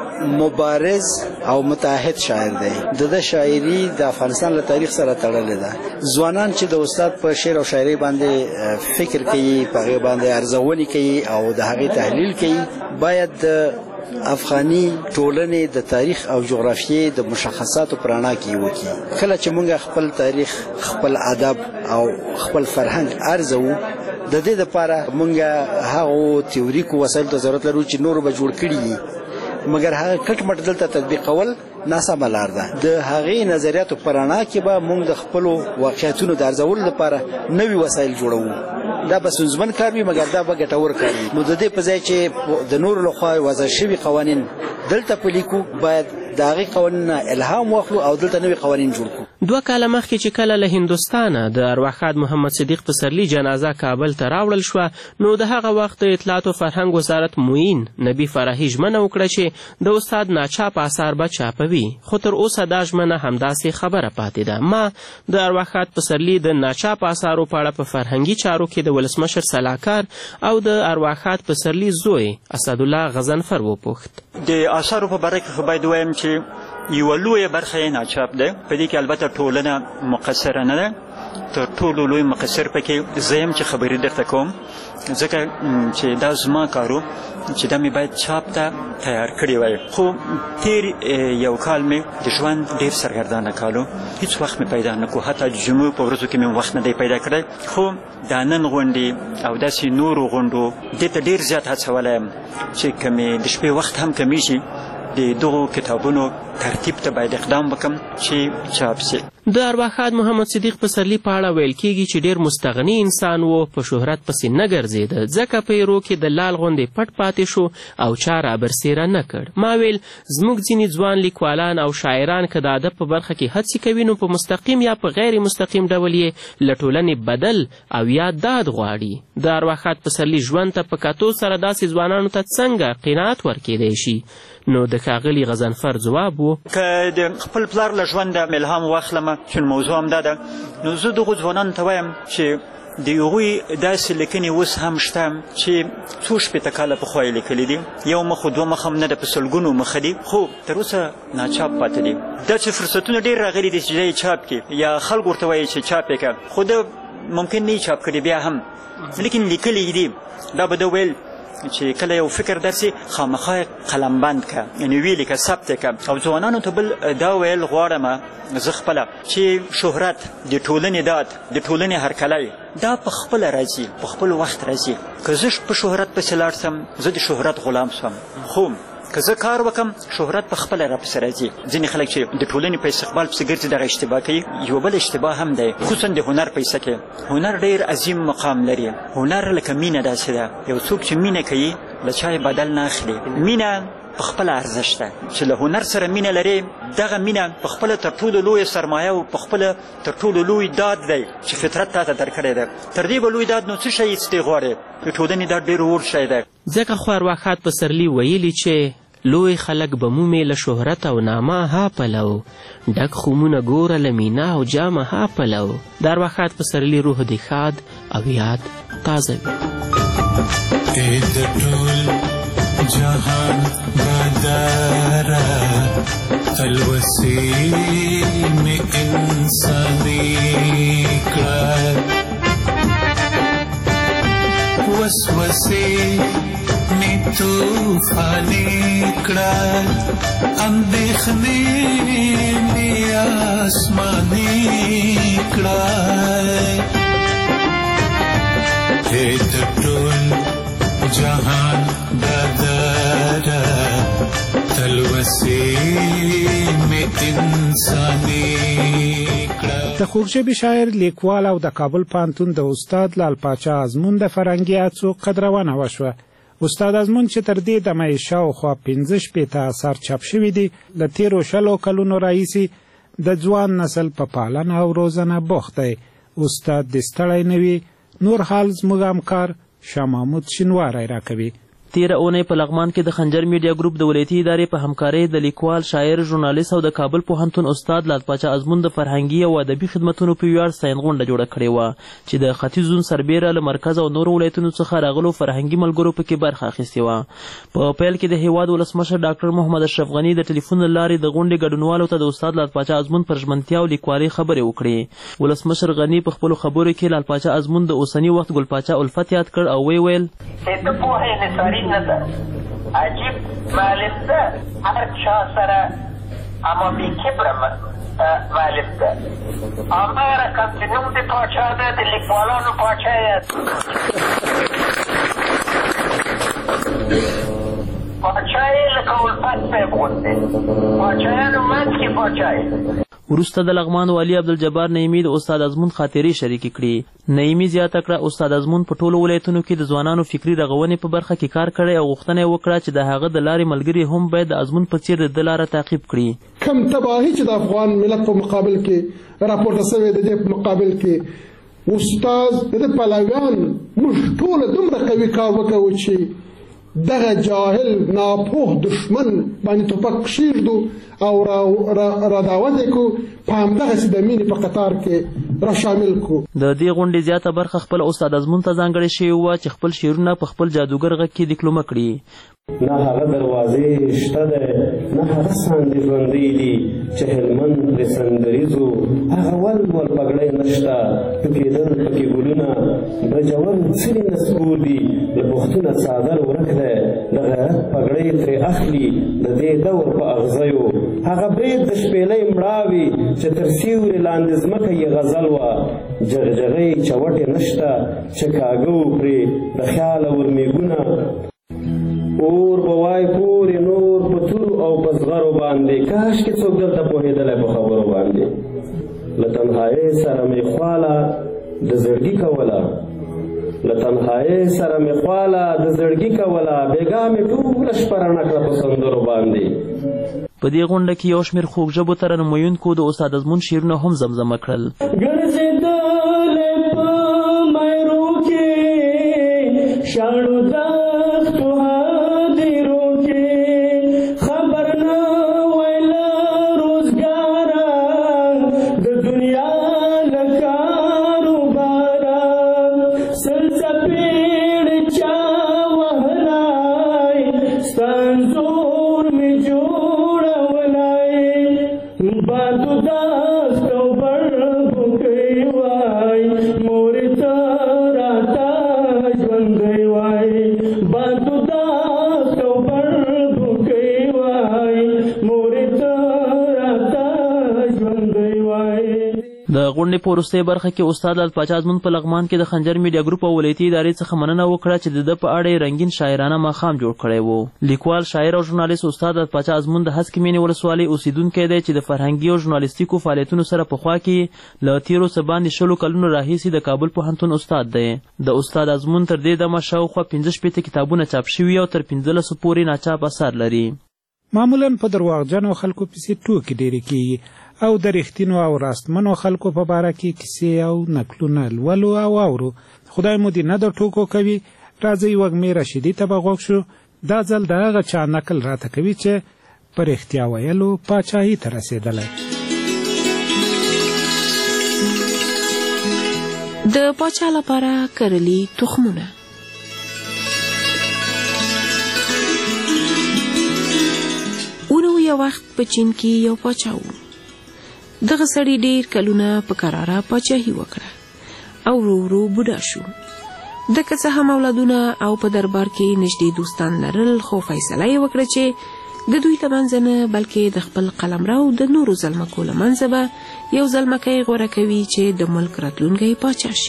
مبارز او متعهد شاعر دی. د د شاعري د افغانستان له تاریخ سره تړلې ده. ځوانان چې د استاد په شعر او شاعرۍ باندې فکر کوي، په هغې باندې ارزونې کوي او د هغې تحلیل کوي، باید د افغاني ټولنې د تاریخ او جغرافیې د مشخصاتو په رڼا کې وکړي. کله چې موږ خپل تاریخ، خپل ادب او خپل فرهنګ ارزوو، د دې لپاره موږ هغو تیوریکو وسایلو ته ضرورت لرو چې نورو به جوړ کړي دي، مګر هغه کټ مټ دلته تطبیقول ناسمه لار ده. د هغې نظریاتو په رڼا کې به موږ د خپلو واقعیتونو د ارزولو لپاره نوي وسایل جوړوو. دا به ستونزمن کار وي مګر دا به ګټور کار وي. نو د دې په ځای چې د نورو لخوا وضع شوي قوانین دلته پلیکو، باید د هغې قوانین نه الهام واخلو او دلته نوي قوانین جوړ کړو. دوه کاله مخکې چې کله له هندوستانه د ارواښاد محمد صدیق پسرلي جنازه کابل ته راوړل شوه، نو د هغه وخت د اطلاعات او فرهنګ وزارت معین نبي فراهي ژمنه وکړه چې د استاد ناچاپ اثار به چاپوي کوي، خو تر اوسه دا ژمنه همداسې خبره پاتې ده. ما د ارواښاد پسرلي د ناچاپه اثارو په اړه په فرهنګي چارو کې د ولسمشر سلاکار او د ارواښاد پسرلي زوی اسدالله غضنفر وپوښت. د اثارو په باره کې خو باید ووایم چې یوه لویه برخه یې ناچاپ ده. په دې کې البته ټولنه مقصره نه ده، تر ټولو لوی مقصر پکې زه یم چې خبرې درته کوم، ځکه چې دا زما کارو چې دا مې باید چاپ ته تیار کړی وای. خو تیر یو کال مې د ژوند ډېر سرګردانه کالو، هیڅ وخت مې پیدا نه کو، حتی د جمعو په ورځو کې مې وخت نه دی پیدا کړی. خو دا نن غونډې او داسې نورو غونډو دې ته ډېر زیات هڅولی یم چې که مې د شپې وخت هم کمیږي د دغو کتابونو ترتیب ته باید اقدام وکړم چې چاپ شي. د ارواښاد محمد صدیق پسرلي په اړه ویل کېږي چې ډېر مستغني انسان و، په شهرت پسې نه ګرځېده، ځکه په ایرو کې د لال غوندې پټ پاتې شو او چا رابرسېره نه کړ. ما ویل زموږ ځینې ځوان لیکوالان او شاعران که د ادب په برخه کې هڅې کوي نو په مستقیم یا په غیر مستقیم ډول یې له ټولنې بدل او یا داد غواړي. د ارواښاد پسرلي ژوند ته په کتو سره داسې ځوانانو ته څنګه قناعت ورکېدی شي؟ نو د ښاغلي غضنفر ځواب و که د خپل پلار له ژونده الهام واخلمه، چون موضوع هم دا ده، نو زه دغو ځوانانو ته وایم چې د هغوی داسې لیکنې اوس هم شته چې څو شپېته کاله پخوا یې لیکلي دي، یو مخ و دوه مخ هم نه ده، په سلګونو مخه دي، خو تر اوسه ناچاپ پاتې دي. داسې فرصتونه ډېر راغلي دي چې دی چاپ کړي یا خلک ورته وایي چې چاپ یې کړه، خو ده ممکن نه یې چاپ کړي بیا هم، لیکن لیکلي دي. دا به ده ویل چې کله یو فکر درسي خامخا قلمبند که، یعنې ویې لیکه، ثبت یې که. او ځوانانو ته بل دا ویل غواړم زه خپله چې شهرت د ټولنې داد د ټولنې هرکلی دا په خپله راځي، په خپل وخت راځي. که زه په شهرت پسې لاړ سم زه د شهرت غلام سم، خو که زه کار وکم شهرت په خپله راپسې راځي. ځینې خلک چې د ټولنې په استقبال پسې ګرځي دغه اشتباه کوي. یو بل اشتباه هم دی، خصوصا د هنر پیسه کې. هنر ډېر عظیم مقام لري. هنر لکه مینه داسې ده، یو څوک چې مینه کوي له چا یې بدل نه اخلي. مینه په خپله ارزښت ده، چې له هنر سره مینه لري، دغه مینه په خپله تر ټولو لویه سرمایه او په خپله تر ټولو لوی داد دی چې فطرت تا ته درکړی ده. تر دې به لوی داد نو څه شی څه دی غواړې؟ د ټولنې دا ډېر اور شی دی. ځکه خو ارواښاد پسرلي ویلي چې لوی خلک به مومې له شهرت او نامه ها پلو، ډک خمونه ګوره له مینا او جامه ها پلو. د ارواښاد پسرلي روح دې ښاد او یاد تازه وي. جهان بدارا تلوسی میں انسانی کړه، وسوسې می طوفانی کړه، اندېښنې می آسماني کړه. هې د ټول جهان بدارا تلوسی میں انسانی کړه. د خوږژبې شاعر، لیکوال او د کابل پوهنتون د استاد لال پاچا ازمون د فرهنګي هڅو قدرونه وشوه. استاد ازمون چې تر دې دمه یې شاوخوا پنځه شپېته اثار چاپ شوي دي، له تېرو شلو کلونو راهیسې د ځوان نسل په پالنه او روزنه بوخت دی. استاد دې ستړی نه وي. نور حال زموږ همکار شاه محمود شینواری راکوي. تیره اونۍ په لغمان کې د خنجر میډیا ګروپ د ولایتي ادارې په همکارۍ د لیکوال، شاعر، ژورنالیست او د کابل پوهنتون استاد لال پاچا ازمون د فرهنګي او ادبي خدمتونو په ویاړ ستاین غونډه جوړه کړې وه چې د ختیځ زون سربیره له مرکز او نورو ولایتونو څخه راغلو فرهنګي ملګرو پکې برخه اخیستې وه. په پیل کې د هیواد ولسمشر ډاکټر محمد اشرف غني د ټلیفون له لارې د غونډې ګډونوالو ته د استاد لال پاچا ازمون پر ژمنتیا او لیکوالۍ خبرې وکړې. ولسمشر غني په خپلو خبرو کې لال پاچا ازمون د اوسني وخت ګل پاچا الفت یاد کړ او ویې ویل عجیب معلم ده، هر چا سره اما بی کبره معلم ده. اما رقم چې نوم د پاچا ده، د لیکوالانو پاچا یې پاچا یې لکه الفت صاحب غوندې، پاچایانو منځ کې پاچا یې. وروسته د لغمان والي عبدالجبار نعیمي د استاد ازمون خاطرې شریکې کړي. نعیمي زیاته کړه استاد ازمون په ټولو ولایتونو کې د ځوانانو فکري رغونې په برخه کې کار کړی او غوښتنه یې وکړه چې د هغه د لارې ملګري هم باید د ازمون په څیر د ده لاره تعقیب کړي. کم تباهي چې د افغان ملت په مقابل کې راپورته شوې، د دې په مقابل کې استاد د پلویان موږ ټول دومره قوي کار وکړو چې دغه جاهل ناپوه دشمن باندې ټوپک کښېږدو او را دعوت یې کړو په همدغسې د مینې په قطار کې را شامل کړو. د دې غونډې زیاته برخه خپل استاد ازمون ته ځانګړې شوې وه چې خپل شعرونه په خپل جادوګر غږ کې دیکلومه کړي. نه هغه دروازې شته دی نه هغه ساندې ژوندۍ دي چې هلمند پرې سندریزو هغه ول ول پګړۍ نشته ټوکېدل پکې ګلونه برجول څلې نسکور دي له پښتونه څادر ورک دی د غیرت پګړۍ ترې اخلي د دې دور په اغزیو هغه برید د شپېلۍ مړاوي چې تر سیوري لاندې ځمکه یې غزل وه جغجغۍ چوټې نشته چې کاږه پرې د خیاله ورمېږونه اور به وای پورې نور په تورو او په زغرو باندې کاشکې څوک دلته پوهېدلی په خبرو باندې له تنهایۍ سره مې خواله د زړګي کوله له تنهایۍ سره مې خواله د زړګي کوله بېګا مې ټوله شپه رڼه کړه په سندرو باندې. په دې غونډه کې یو شمېر خوږ ژبو ترنمویونکو د استاد ازمون شعرونه هم زمزمه کړل. ګرځېدلې په مایرو کې شاړو دښتو هدیرو کې خبر نه وی له روزګاره د دنیا له کاروباره سل څپېړې چا وهلی ستا انځور مې جوړولی بادو دست او بړبو کوي وای مورې ته راته ژوندی وای بادو دست او بړبو کوي وای مورې ته راته ژوندی وای. د غونډې په وروستۍ برخه کې استاد لال پاچا ازمون په لغمان کې د خنجر میډیا ګروپ او ولایتي ادارې څخه مننه وکړه چې د ده په اړه یې رنګین شاعرانه ماښام جوړ کړی و. لیکوال شاعر او ژورنالیست استاد لال پاچا ازمون د هسکې مینې ولسوالۍ اوسیدونکی دی چې د فرهنګي او ژورنالیستیکو فعالیتونو سره پخوا کې له تېرو څه باندې شلو کلونو راهیسې د کابل پوهنتون استاد دی. د استاد ازمون تر دې دمه شاوخوا پنځه شپېته کتابونه چاپ شوي او تر پنځلسو پورې ناچاپ اثار لري. معمولا په درواغجنو خلکو پسې ټوکې ډېرې کېږي او د رښتینو او راستمنو خلکو په باره کې کیسې او نکلونه لولو او اورو. خدای مو دې نه د ټوکو کوي. راځئ وږمې رشیدي ته به غوږ شو. دا ځل د هغه چا نکل راته کوي چې په رښتیا ویلو پاچاهي ته رسېدلی. د پاچا لپاره کرلي تخمونه. اونو یو وخت په چین کې یو پاچا و. دغه سړي ډېر کلونه په کراره پاچاهي وکړه او ورو ورو بوډا شو. د که څه هم اولادونه او په دربار کې نږدې دوستان لرل خو فیصله یې وکړه چې د دوی له منځه نه بلکې د خپل قلمرو د نورو زلمکو له منځه به یو زلمکی غوره کوي چې د ملک راتلونکی پاچا شي.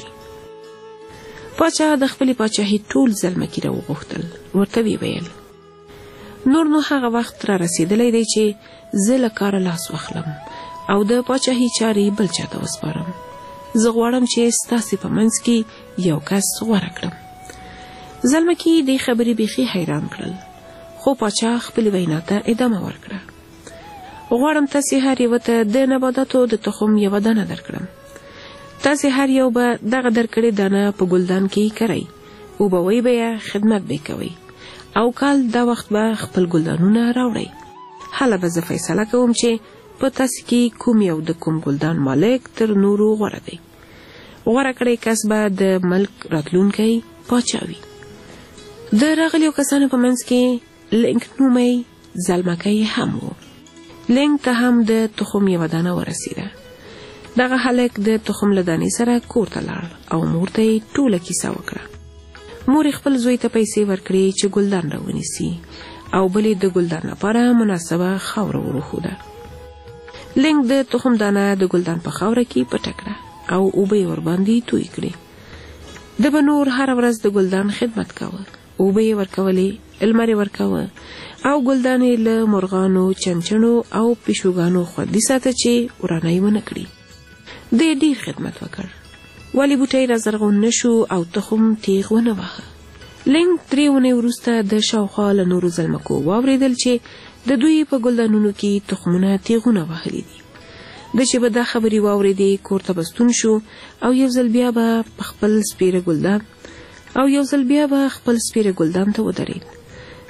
پاچا د خپلې پاچاهي ټول زلمکي راوغوښتل. ورته ویې ویل نور نو هغه وخت را رسېدلی دی چې زه له کاره لاس واخلم او د پاچاهي چارې بل چاته وسپارم. زه غواړم چې ستاسې په منځ کې یو کس غوره کړم. زلمکي دې خبرې بیخي حیران کړل خو پاچا خپلې وینا ته ادامه ورکړه. غواړم تاسې هر یوه ته د نباتاتو د تخم یوه دانه درکړم. تاسې هر یو به دغه درکړې دانه په ګلدان کې کرئ، اوبوئ به یې، خدمت به کوئ او کال دا وخت به خپل ګلدانونه راوړئ. هله به زه فیصله کوم چې په تاسې کې کوم یو د کوم ګلدان مالک تر نورو غوره دی. غوره کړی کس به د ملک راتلونکی پاچا وي. د راغلیو کسانو په منځ کې لینک نومی زلمکی هم و. لینک ته هم د تخم یوه دانه ورسېده. دغه هلک د تخم له دانې سره کور ته لاړ او مور ته یې ټوله کیسه وکړه. مور خپل زوی ته پیسې ورکړې چې ګلدان راونیسي او بلې د ګلدان لپاره مناسبه خاوره وروښوده. لینک د تخم دانه د ګلدان په خاوره کې پټه کړه او اوبه یې ورباندې توی کړې. ده به نور هره ورځ د ګلدان خدمت کاوه، اوبه یې ورکولې، لمر یې ورکاوه او ګلدان یې له مرغانو، چنچڼو او پیشوګانو خوندي ساته چې ورانه ونه کړي. ده ډېر خدمت وکړ ولې بوټی را زرغون نه شو او تخم تیغ ونه واهه. لینک درې اونۍ وروسته د شاوخوا له نورو زلمکو واورېدل چې د دوی په ګلدانونو کې تخمونه تیغونه وهلي دي. د چې به دا خبرې واورېدې کور ته به ستون شو او یو ځل بیا به خپل سپیره ګلدان او یو ځل بیا به خپل سپیره ګلدان ته ودرېد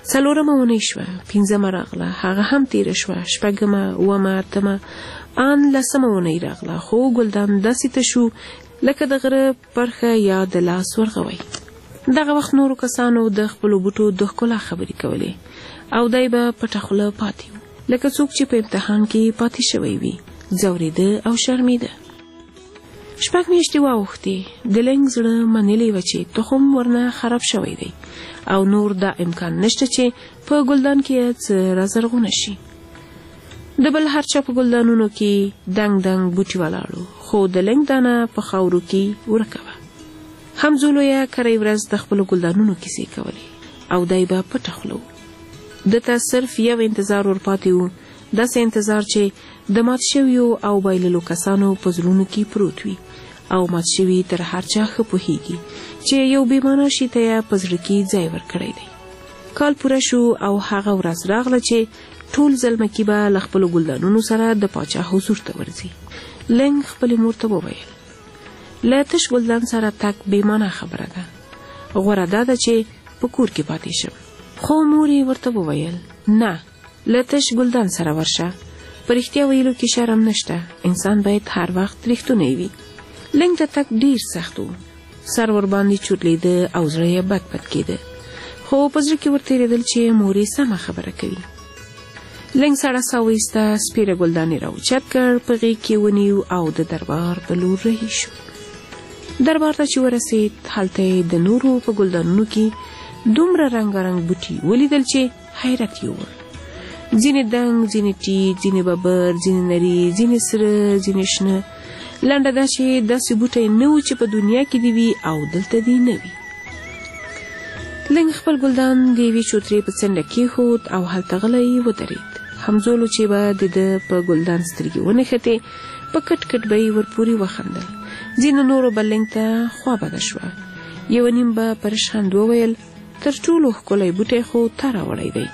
څلورمه اونۍ شوه، پنځمه راغله، هغه هم تیره شوه، شپږمه، اوومه، اتمه، ان لسمه اونۍ راغله، خو ګلدان داسې ته شو لکه د غره برخه یا د لاس ورغوی. دغه وخت نورو کسانو د خپلو بوټو د ښکلا خبرې کولې او دی به پټه خوله پاتې و، لکه څوک چې په امتحان کې پاتې شوی وي، ځورېده او شرمېده. شپږ میاشتې واوښتې، د لنګ زړه منلی و چې تخم ورنه خراب شوی دی او نور دا امکان نشته چې په ګلدان کې څه رازرغونه شي. د بل هر چا په ګلدانونو کې دنګ دنګ بوټي ولاړو، خو د لنګ دانه په خاورو کې ورکه وه. همزولو یا کری ورځ د خپلو ګلدانونو کیسې کولې او دی به پټه خوله و. ده ته صرف یو انتظار ورپاتې و، داسې انتظار چې د مات شویو او بایللو کسانو په زړونو کې پروت وي او مات شوي تر هر چا ښه پوهیږي چې یو بېمانه شي ته یې په زړه کې ځای ورکړی دی. کال پوره شو او هغه ورځ راغله چې ټول زلمکي به له خپلو ګلدانونو سره د پاچا حضور ته ورځي. لنګ خپلې مور ته وویل، له تش ګلدان سره تګ بېمانه خبره ده، غوره دا ده چې په کور کې پاتې شم. خو مور یې ورته وویل، نه، له تش ګلدان سره ورشه، په رښتیا ویلو کې شرم نشته، انسان باید هر وخت رښتونی وي. لنګ ته تګ ډېر سخت و، سر ورباندې چورلېده او زړه یې بد بد کېده، خو په زړه کې ورتېرېدل چې مور یې سمه خبره کوي. لنګ سړه ساه وایسته، سپېره ګلدان یې راوچت کړ، په غېږ کې ونیو او د دربار په لور رهي شو. دربار ته چې ورسېد، هلته یې د نورو په ګلدانونو کې دومره رنګارنګ بوټي ولیدل چې حیرت یې ووړ. ځینې دنګ، ځینې ټیټ، ځینې ببر، ځینې نري، ځینې سره، ځینې شنه. لنډه دا چې داسې بوټی نه و چې په دنیا کې دې وي او دلته دې نه وي. لنګ خپل ګلدان د یوې چوترې په څنډه کېښود او هلته غلی ودرېد. همزولو چې به د ده په ګلدان سترګې ونښتې، په کټ کټ به یې ورپورې وخندل. ځینو نورو به لنګ ته خوا بده شوه، یو نیم به په ریشخند وویل، تر ټولو ښکلی بوټی خو تا راوړی دی.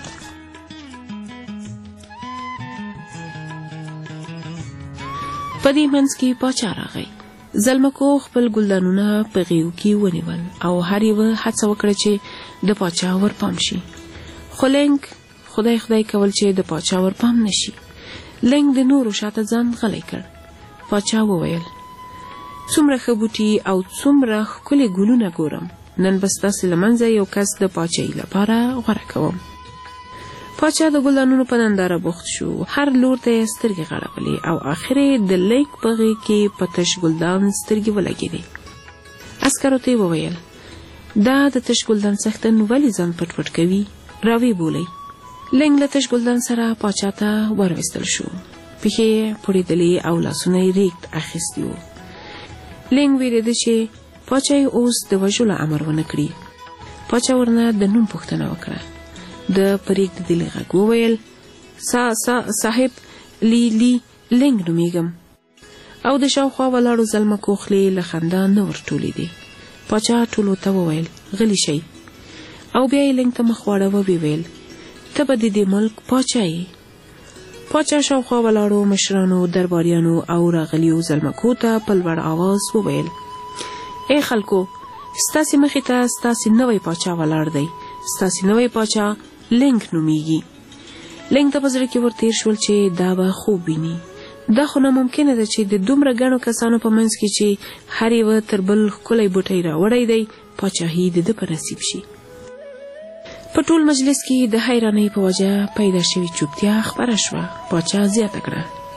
په دې منځ کې پاچا راغی. زلمکو خپل ګلدانونه په غېږو کې ونیول او هر یوه هڅه وکړه چې د پاچا ورپام شي، خو لنګ خدای خدای کول چې د پاچا ورپام نشي. لنګ د نورو شاته ځان غلی کړ. پاچا وویل، څومره ښه بوټي او څومره ښکلي ګلونه ګورم، نن به ستاسې له منځه یو کس د پاچاهۍ لپاره غوره کوم. پاچا د ګلدانونو په ننداره بوخت شو، هر لور ته یې سترګې غړولې او آخر یې د لنګ په غېږ کې په تش ګلدان سترګې ولګېدې. عسکرو ته یې وویل، دا د تش ګلدان څښتن ولې ځان پټ پټ کوي، راویې بولئ. لنګ له تش ګلدان سره پاچا ته وروستل شو، پښې یې پړېدلې او لاسونه یې ریګ اخیستي وو. لنګ وېرېده چې پاچا یې اوس د وژلو امر ونه کړي. پاچا ورنه د نوم پوښتنه وکړه. د پرېږدېدلي غږ وویل، سا سا صاحب لی لی لنګ نومیږم. او د شاوخوا ولاړو زلمکو خولې له خندا نه ورټولېدې. پاچا ټولو ته وویل، غلي شئ. او بیا یې لنګ ته مخ واړوه، ویې ویل، ته به د دې ملک پاچا یې. پاچا شاوخوا ولاړو مشرانو، درباریانو او راغلیو زلمکو ته په لوړ آواز وویل، ای خلکو، ستاسې مخې ته ستاسې نوی پاچا ولاړ دی، ستاسې نوی پاچا لنګ نومیږي. لنګ ته په زړه کې ورتېر شول چې دا به خوب ویني. دا خو ناممکنه ده چې د دومره ګڼو کسانو په منځ کې چې هر یوه تر بل ښکلی بوټی راوړی دی، پاچاهي د ده په نصیب شي. په ټول مجلس کې د حیرانۍ په وجه پیدا شوې چوپتیا خپره شوه. پاچا زیاته کړه،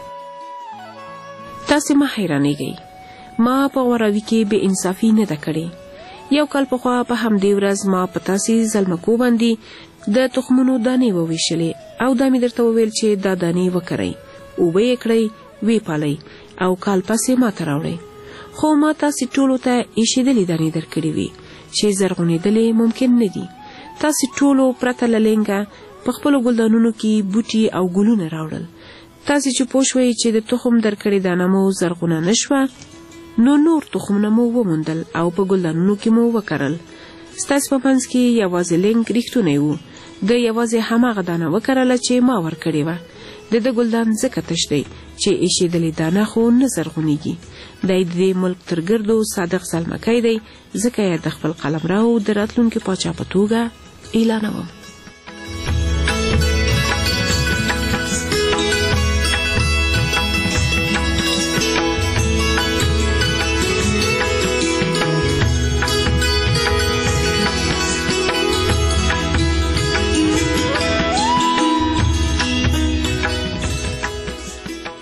تاسې مه حیرانېږئ، ما په غوراوي کې بې انصافي نه ده کړې. یو کال پخوا په همدې ورځ ما په تاسې زلمکو باندې د تخمونو دانې وویشلې او دا مې درته وویل چې دا دانې وکرئ، اوبه یې کړئ، ویې پالئ او کال پسې ما ته راوړئ. خو ما تاسې ټولو ته ایښېدلې دانې درکړې وي چې زرغونېدلې ممکن نه دي. تاسې ټولو پرته له لنګه په خپلو ګلدانونو کې بوټي او ګلونه راوړل. تاسې چې پوه شوئ چې د تخم درکړې دانه مو زرغونه نه شوه، نو نور تخمونه مو وموندل او په ګلدانونو کې مو وکرل. ستاسې په منځ کې یوازې لنګ رښتونی و، د یوازې هماغه دانه وکرله چې ما ورکړې وه. د ده ګلدان ځکه تش دی چې ایښېدلې دانه خو نه زرغونېږي. دی د دې ملک تر ګردو صادق زلمکی دی، ځکه یې د خپل قلمرو د راتلونکي پاچا په توګه اعلانوم.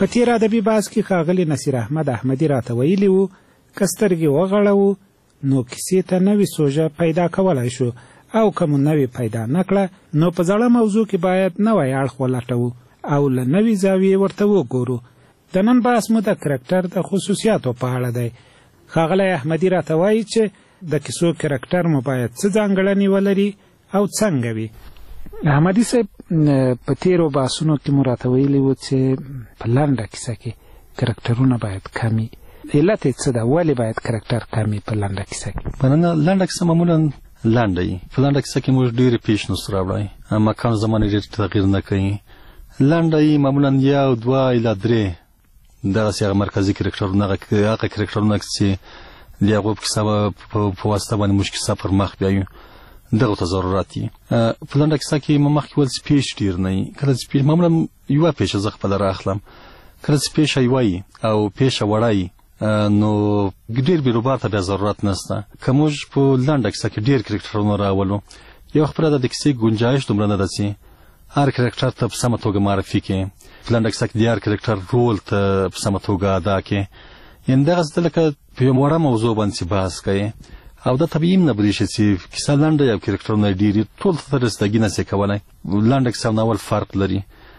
په تیر ادبي بحث کې ښاغلي نصیر احمد احمدي راته ویلي وو که سترګې وغړوو نو کیسې ته نوې سوژه پیدا کولی شو او که مو نوې پیدا نه کړه نو په زړه موضوع کې باید نوی اړخ ولټوو او له نوې زاویې ورته وګورو. د نن بحث مو د کرکټر د خصوصیاتو په اړه دی. ښاغلی احمدي راته وایي چې د کیسو کرکټر مو باید څه ځانګړنې ولري او څنګه وي. احمدي صاحب په تیرو بحثونو کې مو راته ویلي وو چې په لنډه کیسه کې کرکټرونه باید کم وي. علت یې څه ده؟ ولې باید کرکټر کم وي په لنډه کیسه کې؟ مننه. لنډه کیسه معمولا لنډه وي. په لنډه کیسه کې موږ ډېرې پیشنوس راوړی، مکان زمانې ډېر تغییر نه کوي. لنډه وي معمولا یو دوه الی درې دغسې هغه مرکزي کرکټرونه هغه کرکټرونه چې د هغو په کیسه په واسطه باندې موږ کیسه پر مخ بیایو دغو ته ضرورت دي. په لنډه کیسه کې ما مخکې ویل سپیچ ډېر نه وي. کله چې معمولا یوه پیشه زه خپله رااخلم، کله چې پیشه یوه وي او پیشه وړه وي نو ډېر بیروبار ته بیا ضرورت نشته. که موږ په لنډه کیسه کې ډېر کرکټرونه راولو، یو خبره ده د کیسې ګنجایش دومره نه ده چې هر کرکټر ته په سمه توګه معرفي کړي. په لنډه کیسه کې د هر کرکټر رول ته په سمه توګه ادا کړي. یعنې دغسې ده لکه په یوه وړه موضوع باندې چې بحث کوي او دا طبیعي هم نه بریښي چې کیسه لنډه یا کرکټرونه یې ډېر ټول ته رسیدګي نشي کولی. لنډه کیسه او ناول فرق لري.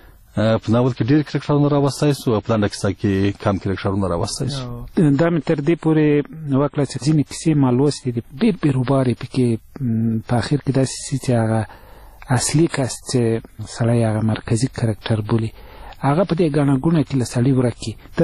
په ناول کې ډېر کرکټرونه راوستی سو او په لنډه کیسه کې کم کرکټرونه راوستی سو. دا مې تر دې پورې وکړه چې ځینې کیسې ما لوستې دي ډېر بیروبار یې پکې په اخر کې داسې شي چې هغه اصلي کس چې سړی هغه مرکزي کرکټر بولي هغه په دې ګڼه ګوڼه کې له سړي ورک کړي. د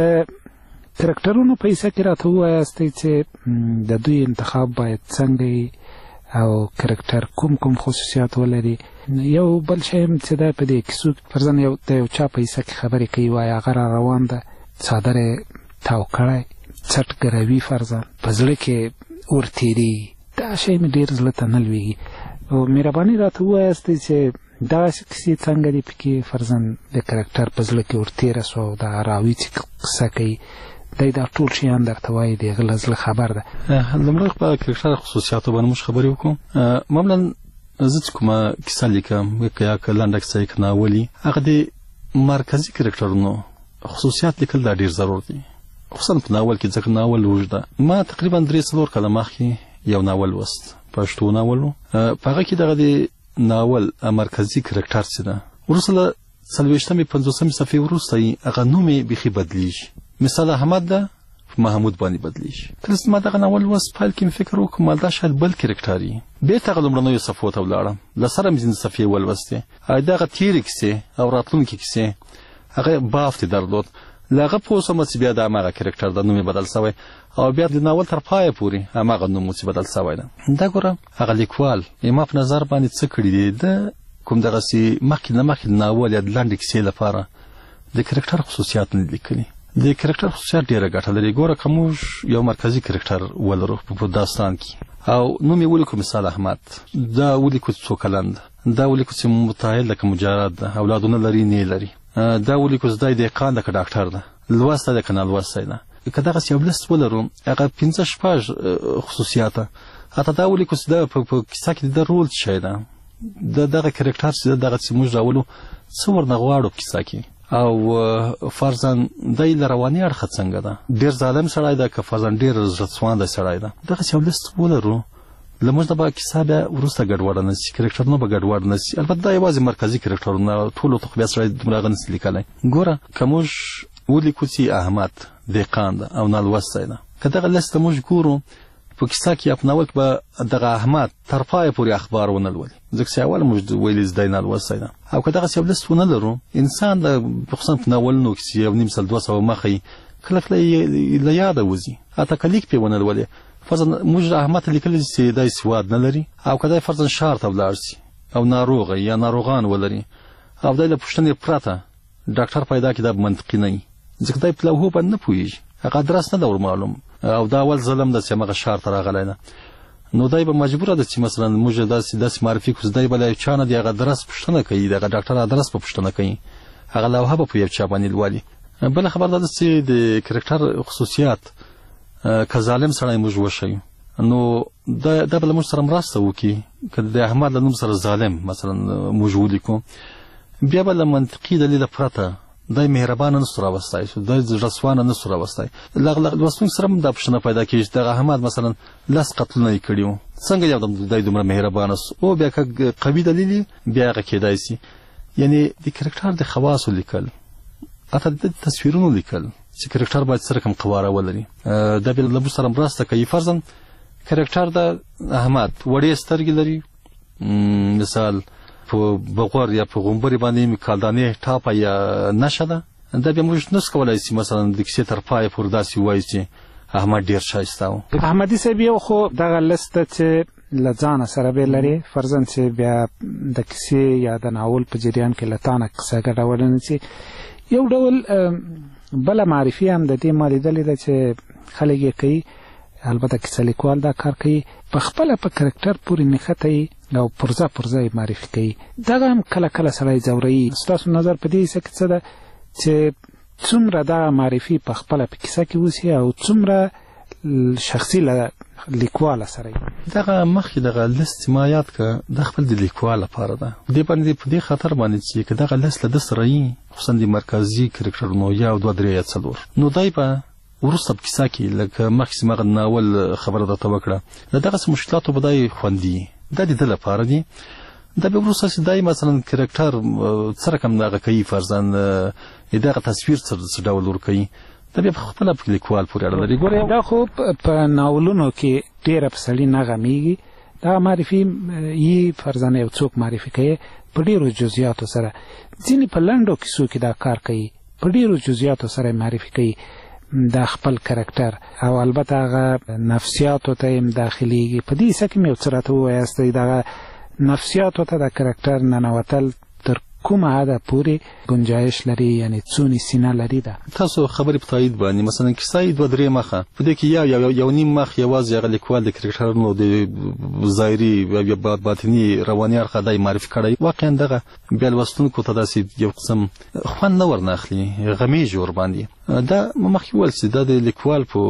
کرکټرونو په حصه کې راته ووایاستئ چې د دوی انتخاب باید څنګه وي او کرکټر کوم کوم خصوصیات ولري. یو بل شی هم چې دا په دې کیسو فرضاً یو د یو چا په حصه کې خبرې کوي وایي هغه را روان ده څادر یې تاو کړی څټ ګروي فرضاً په زړه کې اور تېرېږي. دا شی مې ډېر زړه ته نه لوېږي. مهرباني راته ووایاستئ چې دغسې کیسې څنګه دي پکې فرضاً د کرکټر په زړه کې ور تېره سوه او دغه راوي چې قصه کوي دی دا ټول شیان درته وایي د هغه له زړه خبر ده. لومړی په کرکټر خصوصیاتو باندې موږ خبرې وکړو. معمولا زه چې کومه کیسه لیکم که یا که لنډه کیسه یې که ناول وي هغه د مرکزي کرکټرونو خصوصیات لیکل دا ډېر ضرور دي، خصوصا په ناول کې ځکه ناول اوږده. ما تقریبا درې څلور کاله مخکې یو ناول لوست، پښتو ناول و. په هغه کې دغه د ناول مرکزي کرکټر چې ده وروسته له څلوېښتمې پنځوسمې صفحې وروسته یې هغه نوم یې بیخي بدلېږي. مثال احمد ده محمود باندې بدلېږي. کله چې ما دغه ناول لوست پیل کې مې فکر وکړم دا شاید بل کرکټر وي. بېرته هغه لومړنیو صفحو ته ولاړم، له سره مې ځینې صفحې ولوستې. دغه تېرې کیسې او راتلونکې کیسې هغه بافت یې درلود. له هغه پوه شوم چې بیا د هماغه کرکټر د نوم یې بدل شوی او بیا د ناول تر پایه پورې هماغه نوم چې بدل شوی ده. دا ګوره هغه لیکوال ما په نظر باندې څه کړي دي د کوم دغسې مخکې نه مخکې د ناول یا د لنډې کیسې لپاره د کرکټر خصوصیات نه دي لیکلي. د کرکټر خصوصیات ډېره ګټه لري. ګوره که موږ یو مرکزي کرکټر ولرو په داستان کې او نوم یې ولیکو مثال احمد، دا ولیکو څو کلن ده، دا ولیکو چې متعهد ده که مجرد ده، اولادونه لري نه لري، دا ولیکو چې دی دهقان ده که ډاکټر ده، لوستی ده که نالوستی ده. که دغسې یو لست ولرو هغه پنځه شپږ خصوصیاته حتی دا ولیکو چې دا په کیسه کې د ده رول څه شی ده، د دغه کرکټر چې دغه چې موږ راولو څه ورنه غواړو په کیسه کې او فرضاً دی له رواني اړخه څنګه ده، ډېر ظالم سړی ده که فرضاً ډېر زړه سوانده سړی ده. دغسې یو لست ولرو له موږ نه به کیسه بیا وروسته ګډوډه نه شي، کرکټرونه به ګډوډ نه شي. البته دا یوازې مرکزي کرکټرونه ټولو ته خو بیا سړی دومره هغه نشي لیکلی. ګوره که موږ ولیکو چې احمد دهقان ده او نالوستی ده، که دغه لست ته موږ ګورو په کیسه کې یا په ناول کې به دغه احمد تر پایه پورې اخبار ونه لولي ځکه چې اول موږ ویلي چې دی نالوستی ده. او که دغسې یو لست ونه لرو انسان د خصوصا په ناولونو کې چې یو نیم سل دوه سوه مخه یي کله کله یې له یاده وځي، حتی که لیک پرې ونه لولې. فرضاً موږ احمد ته لیکلي چې دی سواد نه لري او که دی فرضاً ښار ته ولاړ شي او ناروغه یا ناروغان ولري او دی له پوښتنې پرته ډاکټر پیدا کړي دا به منطقي نه وي ځکه دی په لوحو باندې نه پوهېږي، هغه ادرس نه ده ور معلوم او دا اول ظلم ده چې همغه ښار ته راغلی ده. نو دی به مجبوره ده چې مثلا موږ داسې داسې معرفي کړو چې دی به له یو چا نه د هغه ادرس پوښتنه کوي، د هغه ډاکټر ادرس به پوښتنه کوي، هغه لوحه به په یو چا باندې لولي. بله خبر دا ده چې د کرکټر خصوصیات که ظالم سړی موږ وښیو نو دا به له موږ سره مرسته وکړي. که د احمد له نوم سره ظالم مثلا موږ ولیکو بیا به له منطقي دلیله پرته دای مهربانه نسو راوستای دای زړسوانه نسو راوستای لغ لغ لوستونکي سره هم دا پوښتنه پیدا کېږي چې دغه احمد مثلا لس قتلونه یې کړي وو څنګه یو دم دای دومره مهربانه سو او بیا که قوي دلیل بیا هغه کېدای سي یعنی د کرکټر د خواصو لیکل اته د تصویرونو لیکل چې کرکټر باید سره کوم قواره ولري دا بل له سره مرسته کوي فرضاً کرکټر د احمد وړې سترګې لري مثال په بغور یا په غومبري باندې کالدانې ټاپه یا نشه ده دا بیا موږ نس کولای شي مثلا د کیسې تر پای پورې داسې وایي چې احمد ډېر ښایسته و احمدي صاحب یو خو دغه لسته چې له ځانه سره به لري فرضاً چې بیا د کیسې یا د ناول په جریان کې له تانه کیسه ګډوله نه شي یو ډول بله معرفي هم د دې ما لیدلې ده چې خلک یې کوي البته کیسه لیکوال دا کار کوي په خپله په کرکټر پورې نښتی او پرزه پرزه یې معرفي کوي دغه هم کله کله سړی ځوروي ستاسو نظر په دې حصه کې څه ده چې څومره دا معرفي په خپله په کیسه کې وسي او څومره شخصي له لیکواله سره دغه مخکې دغه لست ما یاد که د خپل د لیکوال لپاره ده دې باندې په دې خطر باندې چې که دغه لست له ده سره وي خصوصا د مرکزي کرکټرونو یو دوه درې یا څلور نو دی به وروسته په کیسه کې لکه مخکې مغه ناول خبره درته وکړه له دغسې مشکلاتو به دی خوندي دا د ده لپاره دي دا به وروسته چې دی مثلا کرکټر څه رقم دغه کوي فرضاً دغه تصویر څه ډول ورکوي دا بیا په خپله په لیکوال پورې اړه لري ګوره دا خو په ناولونو کې ډېره په سړي نه غمیږي دا معرفي یي فرضاً یو څوک معرفي کوي په ډېرو جزئیاتو سره ځینې په لنډو کیسو کې دا کار کوي په ډېرو جزئیاتو سره معرفي کوي دا خپل کرکټر او البته هغه نفسیاتو ته هم داخلیږي په دې حصه کې مې یو څه راته ووایاستئ دغه نفسیاتو ته د کرکټر ننوتل تر کومه حده پورې گنجایش لري یعنی څونې سینه لري ده تاسو خبرې په تایید باندې مثلا کیسه یې دوه درې مخه په دې کې یا یو یو نیم مخ یوازې هغه لیکوال د کرکټرونو د ظاهري یا باطني رواني اړخه دی معرفي کړی واقعا دغه بیا لوستونکو ته داسې یو قسم خوند نه ورناخلي غمیږي ورباندې دا مخکې وویل چې دا د لیکوال په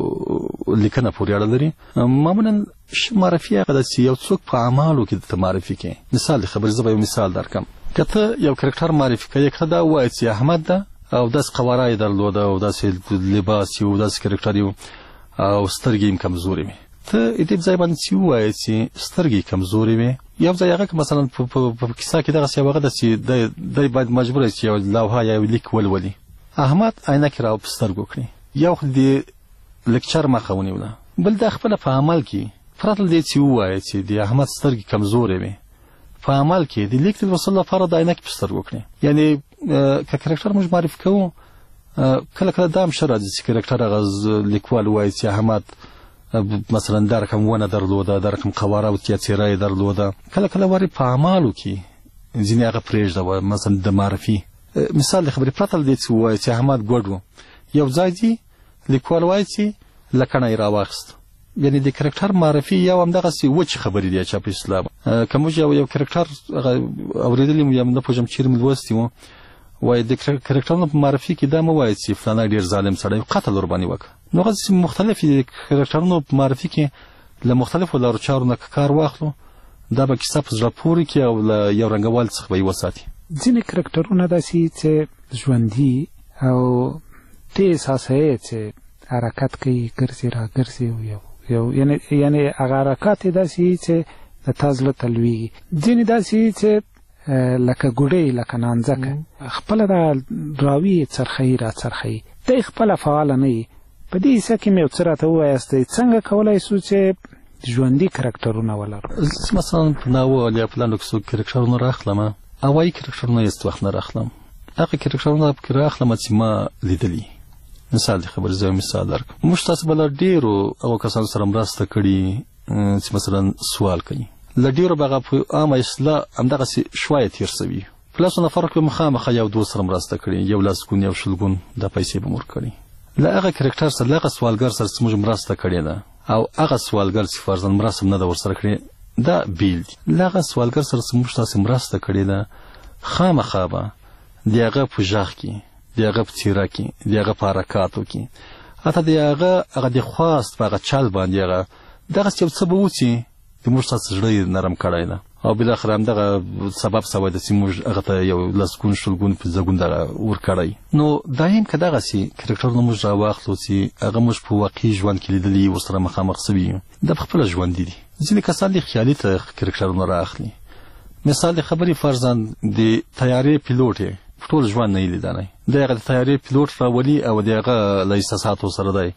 لیکنه پورې اړه لري معمولا معرفي هغه ده چې یو څوک په اعمالو کې درته معرفي کوي مثال د خبرې زه به یو مثال درکړم که ته یو کرکټر معرفي کوې که ته دا ووایې چې احمد ده او داسې قواره یې درلوده او داسې لباس یې و داسې کرکټر یې او سترګې یې کمزورې وې ته دې ځای باندې چې ووایې چې سترګې یې کمزورې وې یو ځای هغه که مثلا په کیسه کې دغسې یو هغه ده چې دی باید مجبوره چې یو لوحه یا یو لیک ولولي احمد عینکې را په سترګو کړي یو خو د لیکچر مخه ونیوله بل دا خپله په عمل کې پرته له دې چې ووایې چې د احمد سترګې کمزورې وې په عمل کې د لیک د لوستلو لپاره د عینکې په سترګو کړي یعنی که کرکټر موږ معرفي کوو کله کله دا هم ښه راځي چې کرکټر هغه لیکوال ووایي چې احمد مثلا دا رقم ونه درلوده دا رقم قواره او یا څېره یې درلوده کله کله وارې په اعمالو کې ځینې هغه پرېږده مثلا د معرفي مثال د خبرې پرته له دې چې ووایي چې احمد ګوډ و یو ځای دي لیکوال وایي چې لکنه یې راواخیست یعنی د کرکټر معرفي یو همدغسې وچې خبرې دي چا په اصطلاح که موږ یو یو کرکټر اورېدلی مو یا نه پوهېږم چېرې مو لوستي وو وایي د کرکټرونو په معرفي کې دا مه وایي چې فلانی ډېر ظالم سړی قتل ورباندې وکړه نو هغسې مختلفې د کرکټرونو په معرفي کې له مختلفو لارو چارو نه که کار واخلو دا به کیسه په زړه پورې کړي او له یو رنګوالي څخه به یې وساتي ځینې کرکټرونه داسې چې ژوندي او ته احساسوې چې حرکت کوي ګرځي را ګرځي یو یو یعنی یعنی هغه حرکات یې داسې چې د تا زړه ته لویږي ځینې داسې چې لکه ګوډۍ لکه نانځکه خپله دا راوي یې څرخوي را څرخوي دی خپله فعاله نه وي په دې حصه کې مې یو څه راته ووایاستئ څنګه کولی شو چې ژوندي کرکټرونه ولرو زه مثلا په ناول یا په لنډو کیسو کې کرکټرونه راخلم هوایي کرکټرونه هېڅ وخت نه راخلم هغه کرکټرونه پکې راخلم چې ما لیدلي مثال د خبرې زه یو مثال درکړم موږ تاسو به له ډېرو هغو کسانو سره مرسته کړي چې مثلا سوال کوي له ډېرو به هغه په عامه اصطلاح همدغسې شوایه تېر شوي په لسو نفرو کې به مخامخه یو دوه سره مرسته کړي یو لسګون یو شلګون دا پیسې به مو ورکړي له هغه کرکټر سره له هغه سوالګر سره چې موږ مرسته کړې ده او هغه سوالګر چې فرضاً مرسته نه ده ورسره کړې دا بیل دي له هغه سوالګر سره چې موږ تاسې مرسته کړې ده خامخا به د هغه په غږ کې د هغه په څېره کې د هغه په حرکاتو کې حتی د هغه هغه د خواست په هغه چل باندې هغه دغسې یو څه به و چې د موږ ستاسې زړه یې نرم کړی ده او بل اخر هم دغه سبب سوي د سیموج هغه ته یو لسګون شلګون په زګون دغه ور کړی نو دایم کداغه سي کرکټر نو موږ راوخلو سي هغه موږ په واقعي ژوند کې لیدلی و سره مخامخ سوي د خپل ژوند دي ځینې کسان د خیالي ته کرکټر نو راخلي مثال خبري فرضاً د طیارې پیلوټ ټول ژوند نه لیدنه دغه طیارې پیلوټ راولي او دغه لایسنساتو سره دی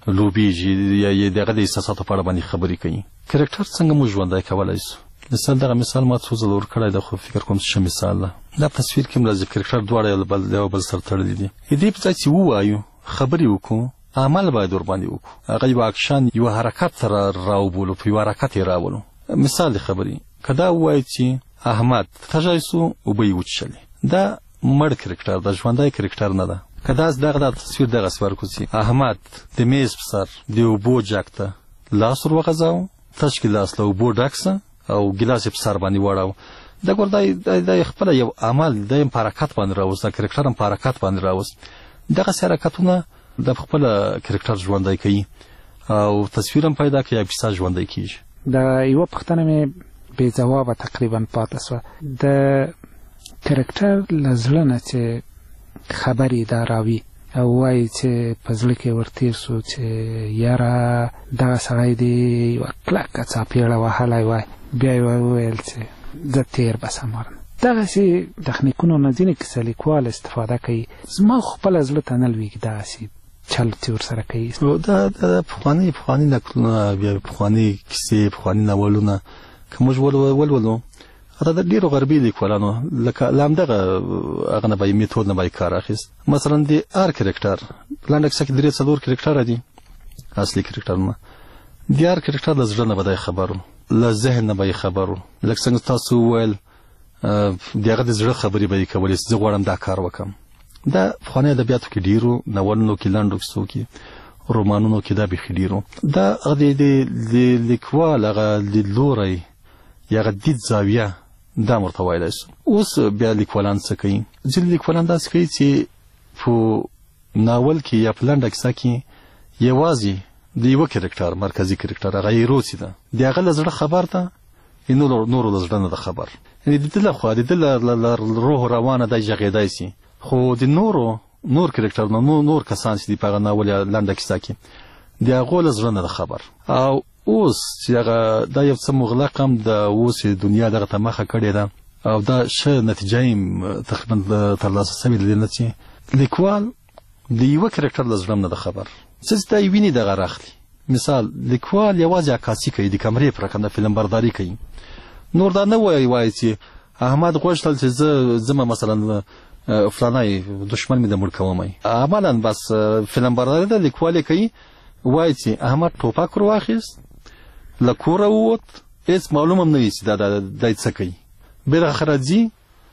لوبیږي یا دغه د احساساتو په اړه باندې خبرې کوي کرکټر څنګه موږ ژوندای کولای شو مثال دغه مثال ما څو ځله ورکړی د خو فکر کوم چې مثال دا تصویر کې مرزي کرکټر دواړه بل یو بل سره تړلي دي دې په ځای چې ووایو خبرې وکړو عمل باید ور باندې وکړو هغه یو اکشن یو حرکت سره راوبولو په یو حرکت یې راولو مثال خبرې کدا وایي چې احمد تجایسو او به وچلي دا مړ کرکټر د ژوندای کرکټر نه ده کدا دغه د تصویر دغه سوار کوسي احمد د میز په سر دی وبو جاکته لاس ور وغځاو تشکیل لاس له وبو ډاکسه او ګلاس په سر باندې وړاو د ګردای د خپل یو عمل د حرکت باندې راوست کرکټر هم حرکت باندې راوست دغه حرکتونه د خپل کرکټر ژوندای کوي او تصویر هم پیدا کوي چې ژوندای کیږي د یو پښتنه مې بې جواب تقریبا پاتې شو د کرکټر لزلنه چې خبرې دا راوي او وایي چې په زړه کې ورتیر شو چې یاره دغه سړی دی یوه کلکه څاپېړه وهلی وای بیا یې وویل چې زه تېر بسم ورم دغسې تخنیکونو نه ځینې کیسه لیکوال استفاده کوي زما خو خپله زړه ته نه لوېږي دغسې چل چې ورسره کوي دا د پخواني پخواني نکلونه بیا پخواني کیسې پخواني ناولونه که موږ ولولو دا د ډیرو غربي لیکوالانو لکه لامدغه هغه نه به میتود نه به کار اخیست مثلا د ار کرکټر پلان اکس کې درې څلور کرکټر دي اصلي کرکټرونه د ار کرکټر د ځړنه به خبرو له ذهن نه به خبرو لکه څنګه تاسو ویل دغه د زړه خبرې به کولې زه غواړم دا کار وکم دا فخانه ادبیاتو کې ډیرو ناولونو کې لاندو کې رومانونو کې دا به ډیرو دا د لیکوال هغه د لوري یا د زاویه دا مرته وایلی شو اوس بیا لیکوالان څه کوي ځینې لیکوالان داسې کوي چې په ناول کې یا په لنډه کیسه کې یوازې د یوه کرکټر مرکزي کرکټر هغه هیروسي ده د هغه له زړه خبر ده نورو له زړه نه ده خبر یعنې د ده لخوا د ده له روح روانه دی غږېدی سي خو د نورو نور کرکټر نه نور کسان چې دي په هغه ناول یا لنډه کیسه کې د هغو له زړه نه ده خبر او اوس چې هغه دا یو څه مغلق هم د اوس دنیا دغه ته مخه کړې ده او دا ښه نتیجه یې تقریبا ترلاسه سوې ده نه چې لیکوال د یوه کرکټر له زړه نه ده خبر څه چې دا یې ویني دغه راخلي مثال لیکوال یوازې عکاسي کوي د کمرې په رقم د فلم برداري کوي نور دا نه وایي وایي چې احمد غوښتل چې زه ځمه مثلا فلانی دشمن مې د مړ کومی عملا بس فلم برداري ده لیکوال یې کوي وایي چې احمد ټوپک ور واخیست له کوره ووت هېڅ معلوم هم نه وي چې دا دی څه کوي بالاخره ځي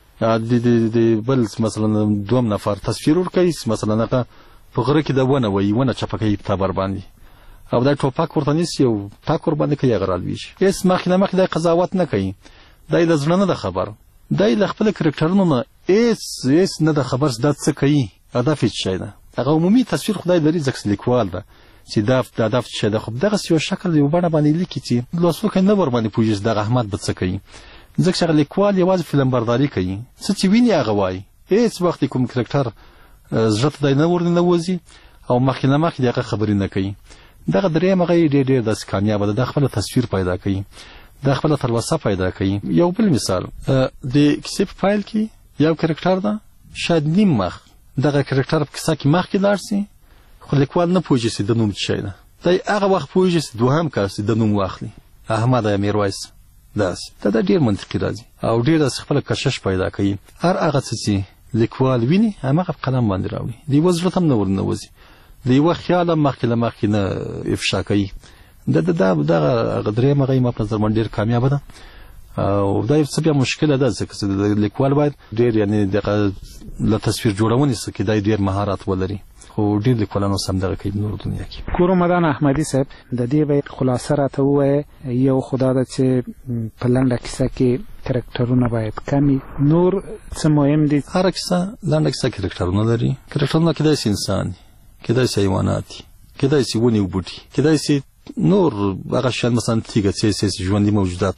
د بل مثلا دوم نفر تصویر ورکوي مثلا هغه په غره کې د ونه وایي ونه چپه کوي په تبر باندې او دا ټوپک ورته نیسي او ټاک ور باندې کوي هغه رالویږي هېڅ مخکې نه مخکې دا قضاوت نه کوي دا یې د زړه نه ده خبر دا یې له خپله کرکټرونو نه هېڅ هېڅ نه ده خبر چې دا څه کوي هدف یې څه شی ده هغه عمومي تصویر خدای لري ځکه لیکوال ده چې دا د هدف څه ده خو دغسې یو شکل یو بڼه باندې لیکي چې لوستونکی نه ور باندې پوهېږي چې دغه احمد به څه کوي ځکه چې هغه لیکوال یوازې فلم برداري کوي څه چې ویني هغه وایي هېڅ وخت کوم کرکټر زړه ته دی نه ورننوځي او مخکې نه مخکې د هغه خبرې نه کوي دغه درېیم هغه یې ډېر ډېر داسې کامیابه ده دا خپله تصویر پیدا کوي دا خپله تلوسه پیدا کوي یو بل مثال د کیسې په پیل کې یو کرکټر ده شاید نیم مخ دغه کرکټر په کیسه کې مخکې لاړ سي خو لیکوال نه پوهېږي چې د نوم څه شی ده دی هغه وخت پوهېږي چې دوهم کس د نوم واخلي احمد یا میرویس داسې دا دا ډېر منطقي راځي او ډېر داسې خپله کشش پیدا کوي هر هغه څه چې لیکوال ویني هماغه په قلم باندې راوړي د یوه زړه ته هم نه ورننوځي د یوه خیال هم مخکې له مخکې نه افشا کوي دا دغه هغه درېیم هغه زما په نظر باندې ډېر کامیابه ده او دا یو څه بیا مشکله ده ځکه چې د لیکوال باید ډېر یعنې دغه له تصویر جوړونې څخه کې دا ډېر مهارت ولري خو ډېر لیکوالان اوس همدغه کوي نور دنیا کې کورو مدان احمدي صاحب د دې باید خلاصه راته ووایه یو خو دا ده چې په لنډه کیسه کې کرکټرونه باید کمي نور څه مهم دي هره کیسه لنډه کیسه کرکټرونه لري کرکټرونه کیدای شي انسان دي کیدای شي حیوانات دي کیدای شي ونې او بوټي کیدای شي نور هغه شیان مثلا تیږه څه څه ژوندي موجودات نه وي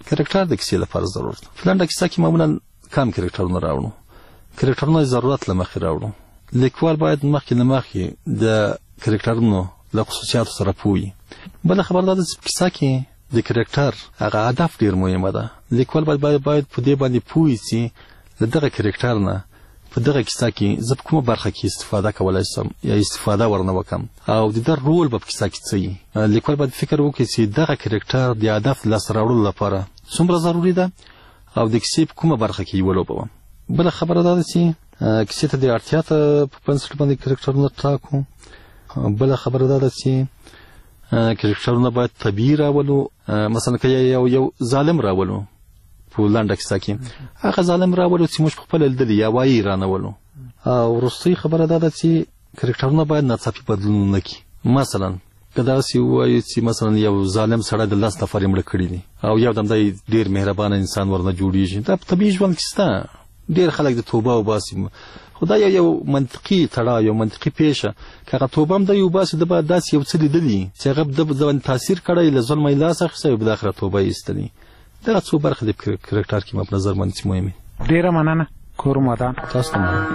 کرکټر د کیسې لپاره ضرورت ده. په لنډه کیسه کې معمولا کم کرکټرونه راوړو، کرکټرونه ضرورت له مخې راوړو. لیکوال باید مخکې نه مخکې د کرکټرونو له خصوصیاتو سره پوه وي. بله خبره دا ده چې په کیسه کې د کرکټر هغه هدف ډېر مهمه ده. لیکوال باید باید باید په دې باندې پوه وي چې له دغه کرکټر نه په دغه کیسه کې زه په کومه برخه کې استفاده کولی شم یا استفاده ورنه وکړم او د ده رول به په کیسه کې څه وي. لیکوال باید فکر وکړي چې دغه کرکټر د هدف لاسته راوړلو لپاره څومره ضروري ده او د کیسې په کومه برخه کې یې ولوبوم. بله خبره دا ده چې کیسې ته د اړتیا ته په بنسټ باندې کرکټرونه ټاکو. بله خبره دا ده چې کرکټرونه باید طبیعي راولو. مثلا که یو یو ظالم راولو په لنډه کیسه کې، هغه ظالم راولو چې موږ پخپله لیدلي یا وایي یې رانولو. او وروستۍ خبره دا ده چې کرکټرونه باید ناڅاپي بدلون ونه کړي. مثلا که داسې ووایو چې مثلا یو ظالم سړی د لس نفر یې مړه کړي دي او یو دم دی ډېر مهربانه انسان ورنه جوړېږي، دا په طبیعي ژوند کې شته. ډېر خلک د توبه وباسي، خو دا یو یو منطقي تړاو، یو منطقي پیښه. که هغه توبه هم دی وباسي، ده باید داسې یو څه لیدلي چې هغه د باندې تاثیر کړی، له ظلمه یې لاس اخیستی او بالاخره توبه یې ایستلې. دغه څو برخې د کرکټر کې ما په نظر باندې چې مهمې. ډېره مننه کور مدان. تاسو ته مننه.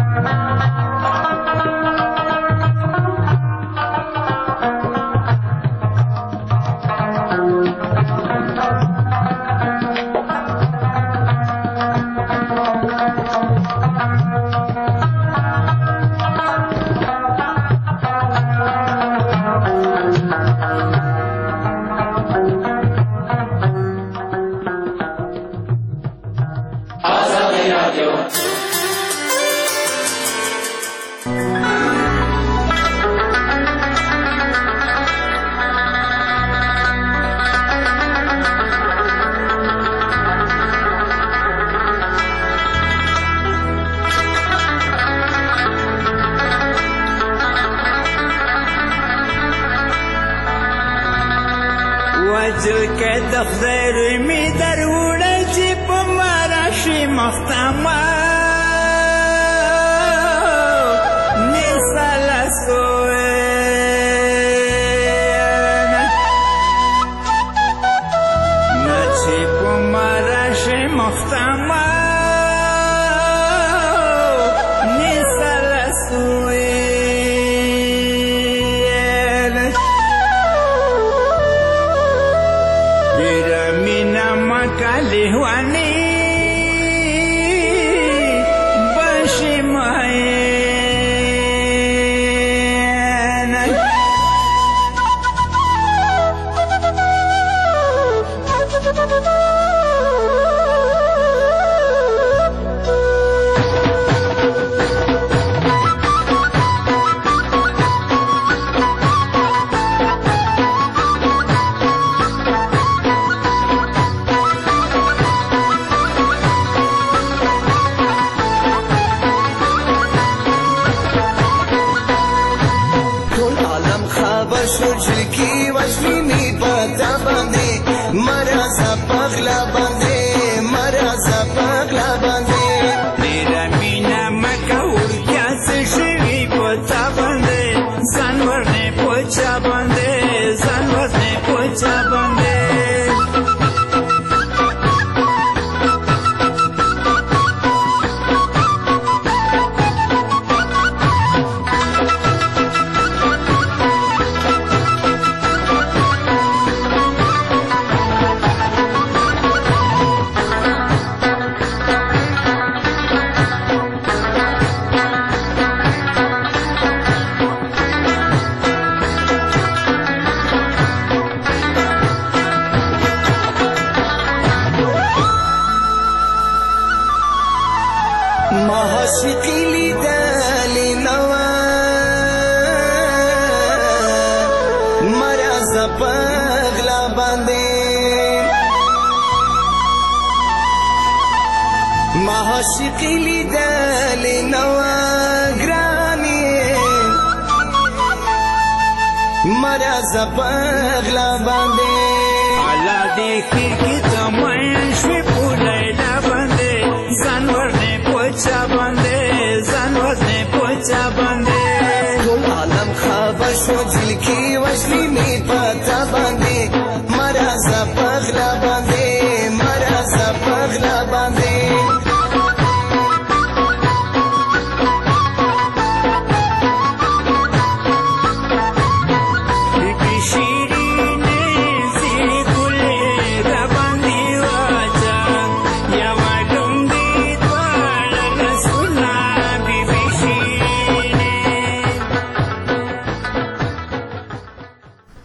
د خدای روی می در وړه چې په ما راشي مختمه مثاله سوینا نه چې په ما راشي مختمه مثاله سوینا Kalihwani Bashimayana عاشقی لیدل نواگرانی مرز پغلا بنده علا دی خیرکی تماین شوی پولی لبنده زنور نه پوچا بنده زنور نه پوچا بنده کل عالم خواب شو جلکی وشلی می پا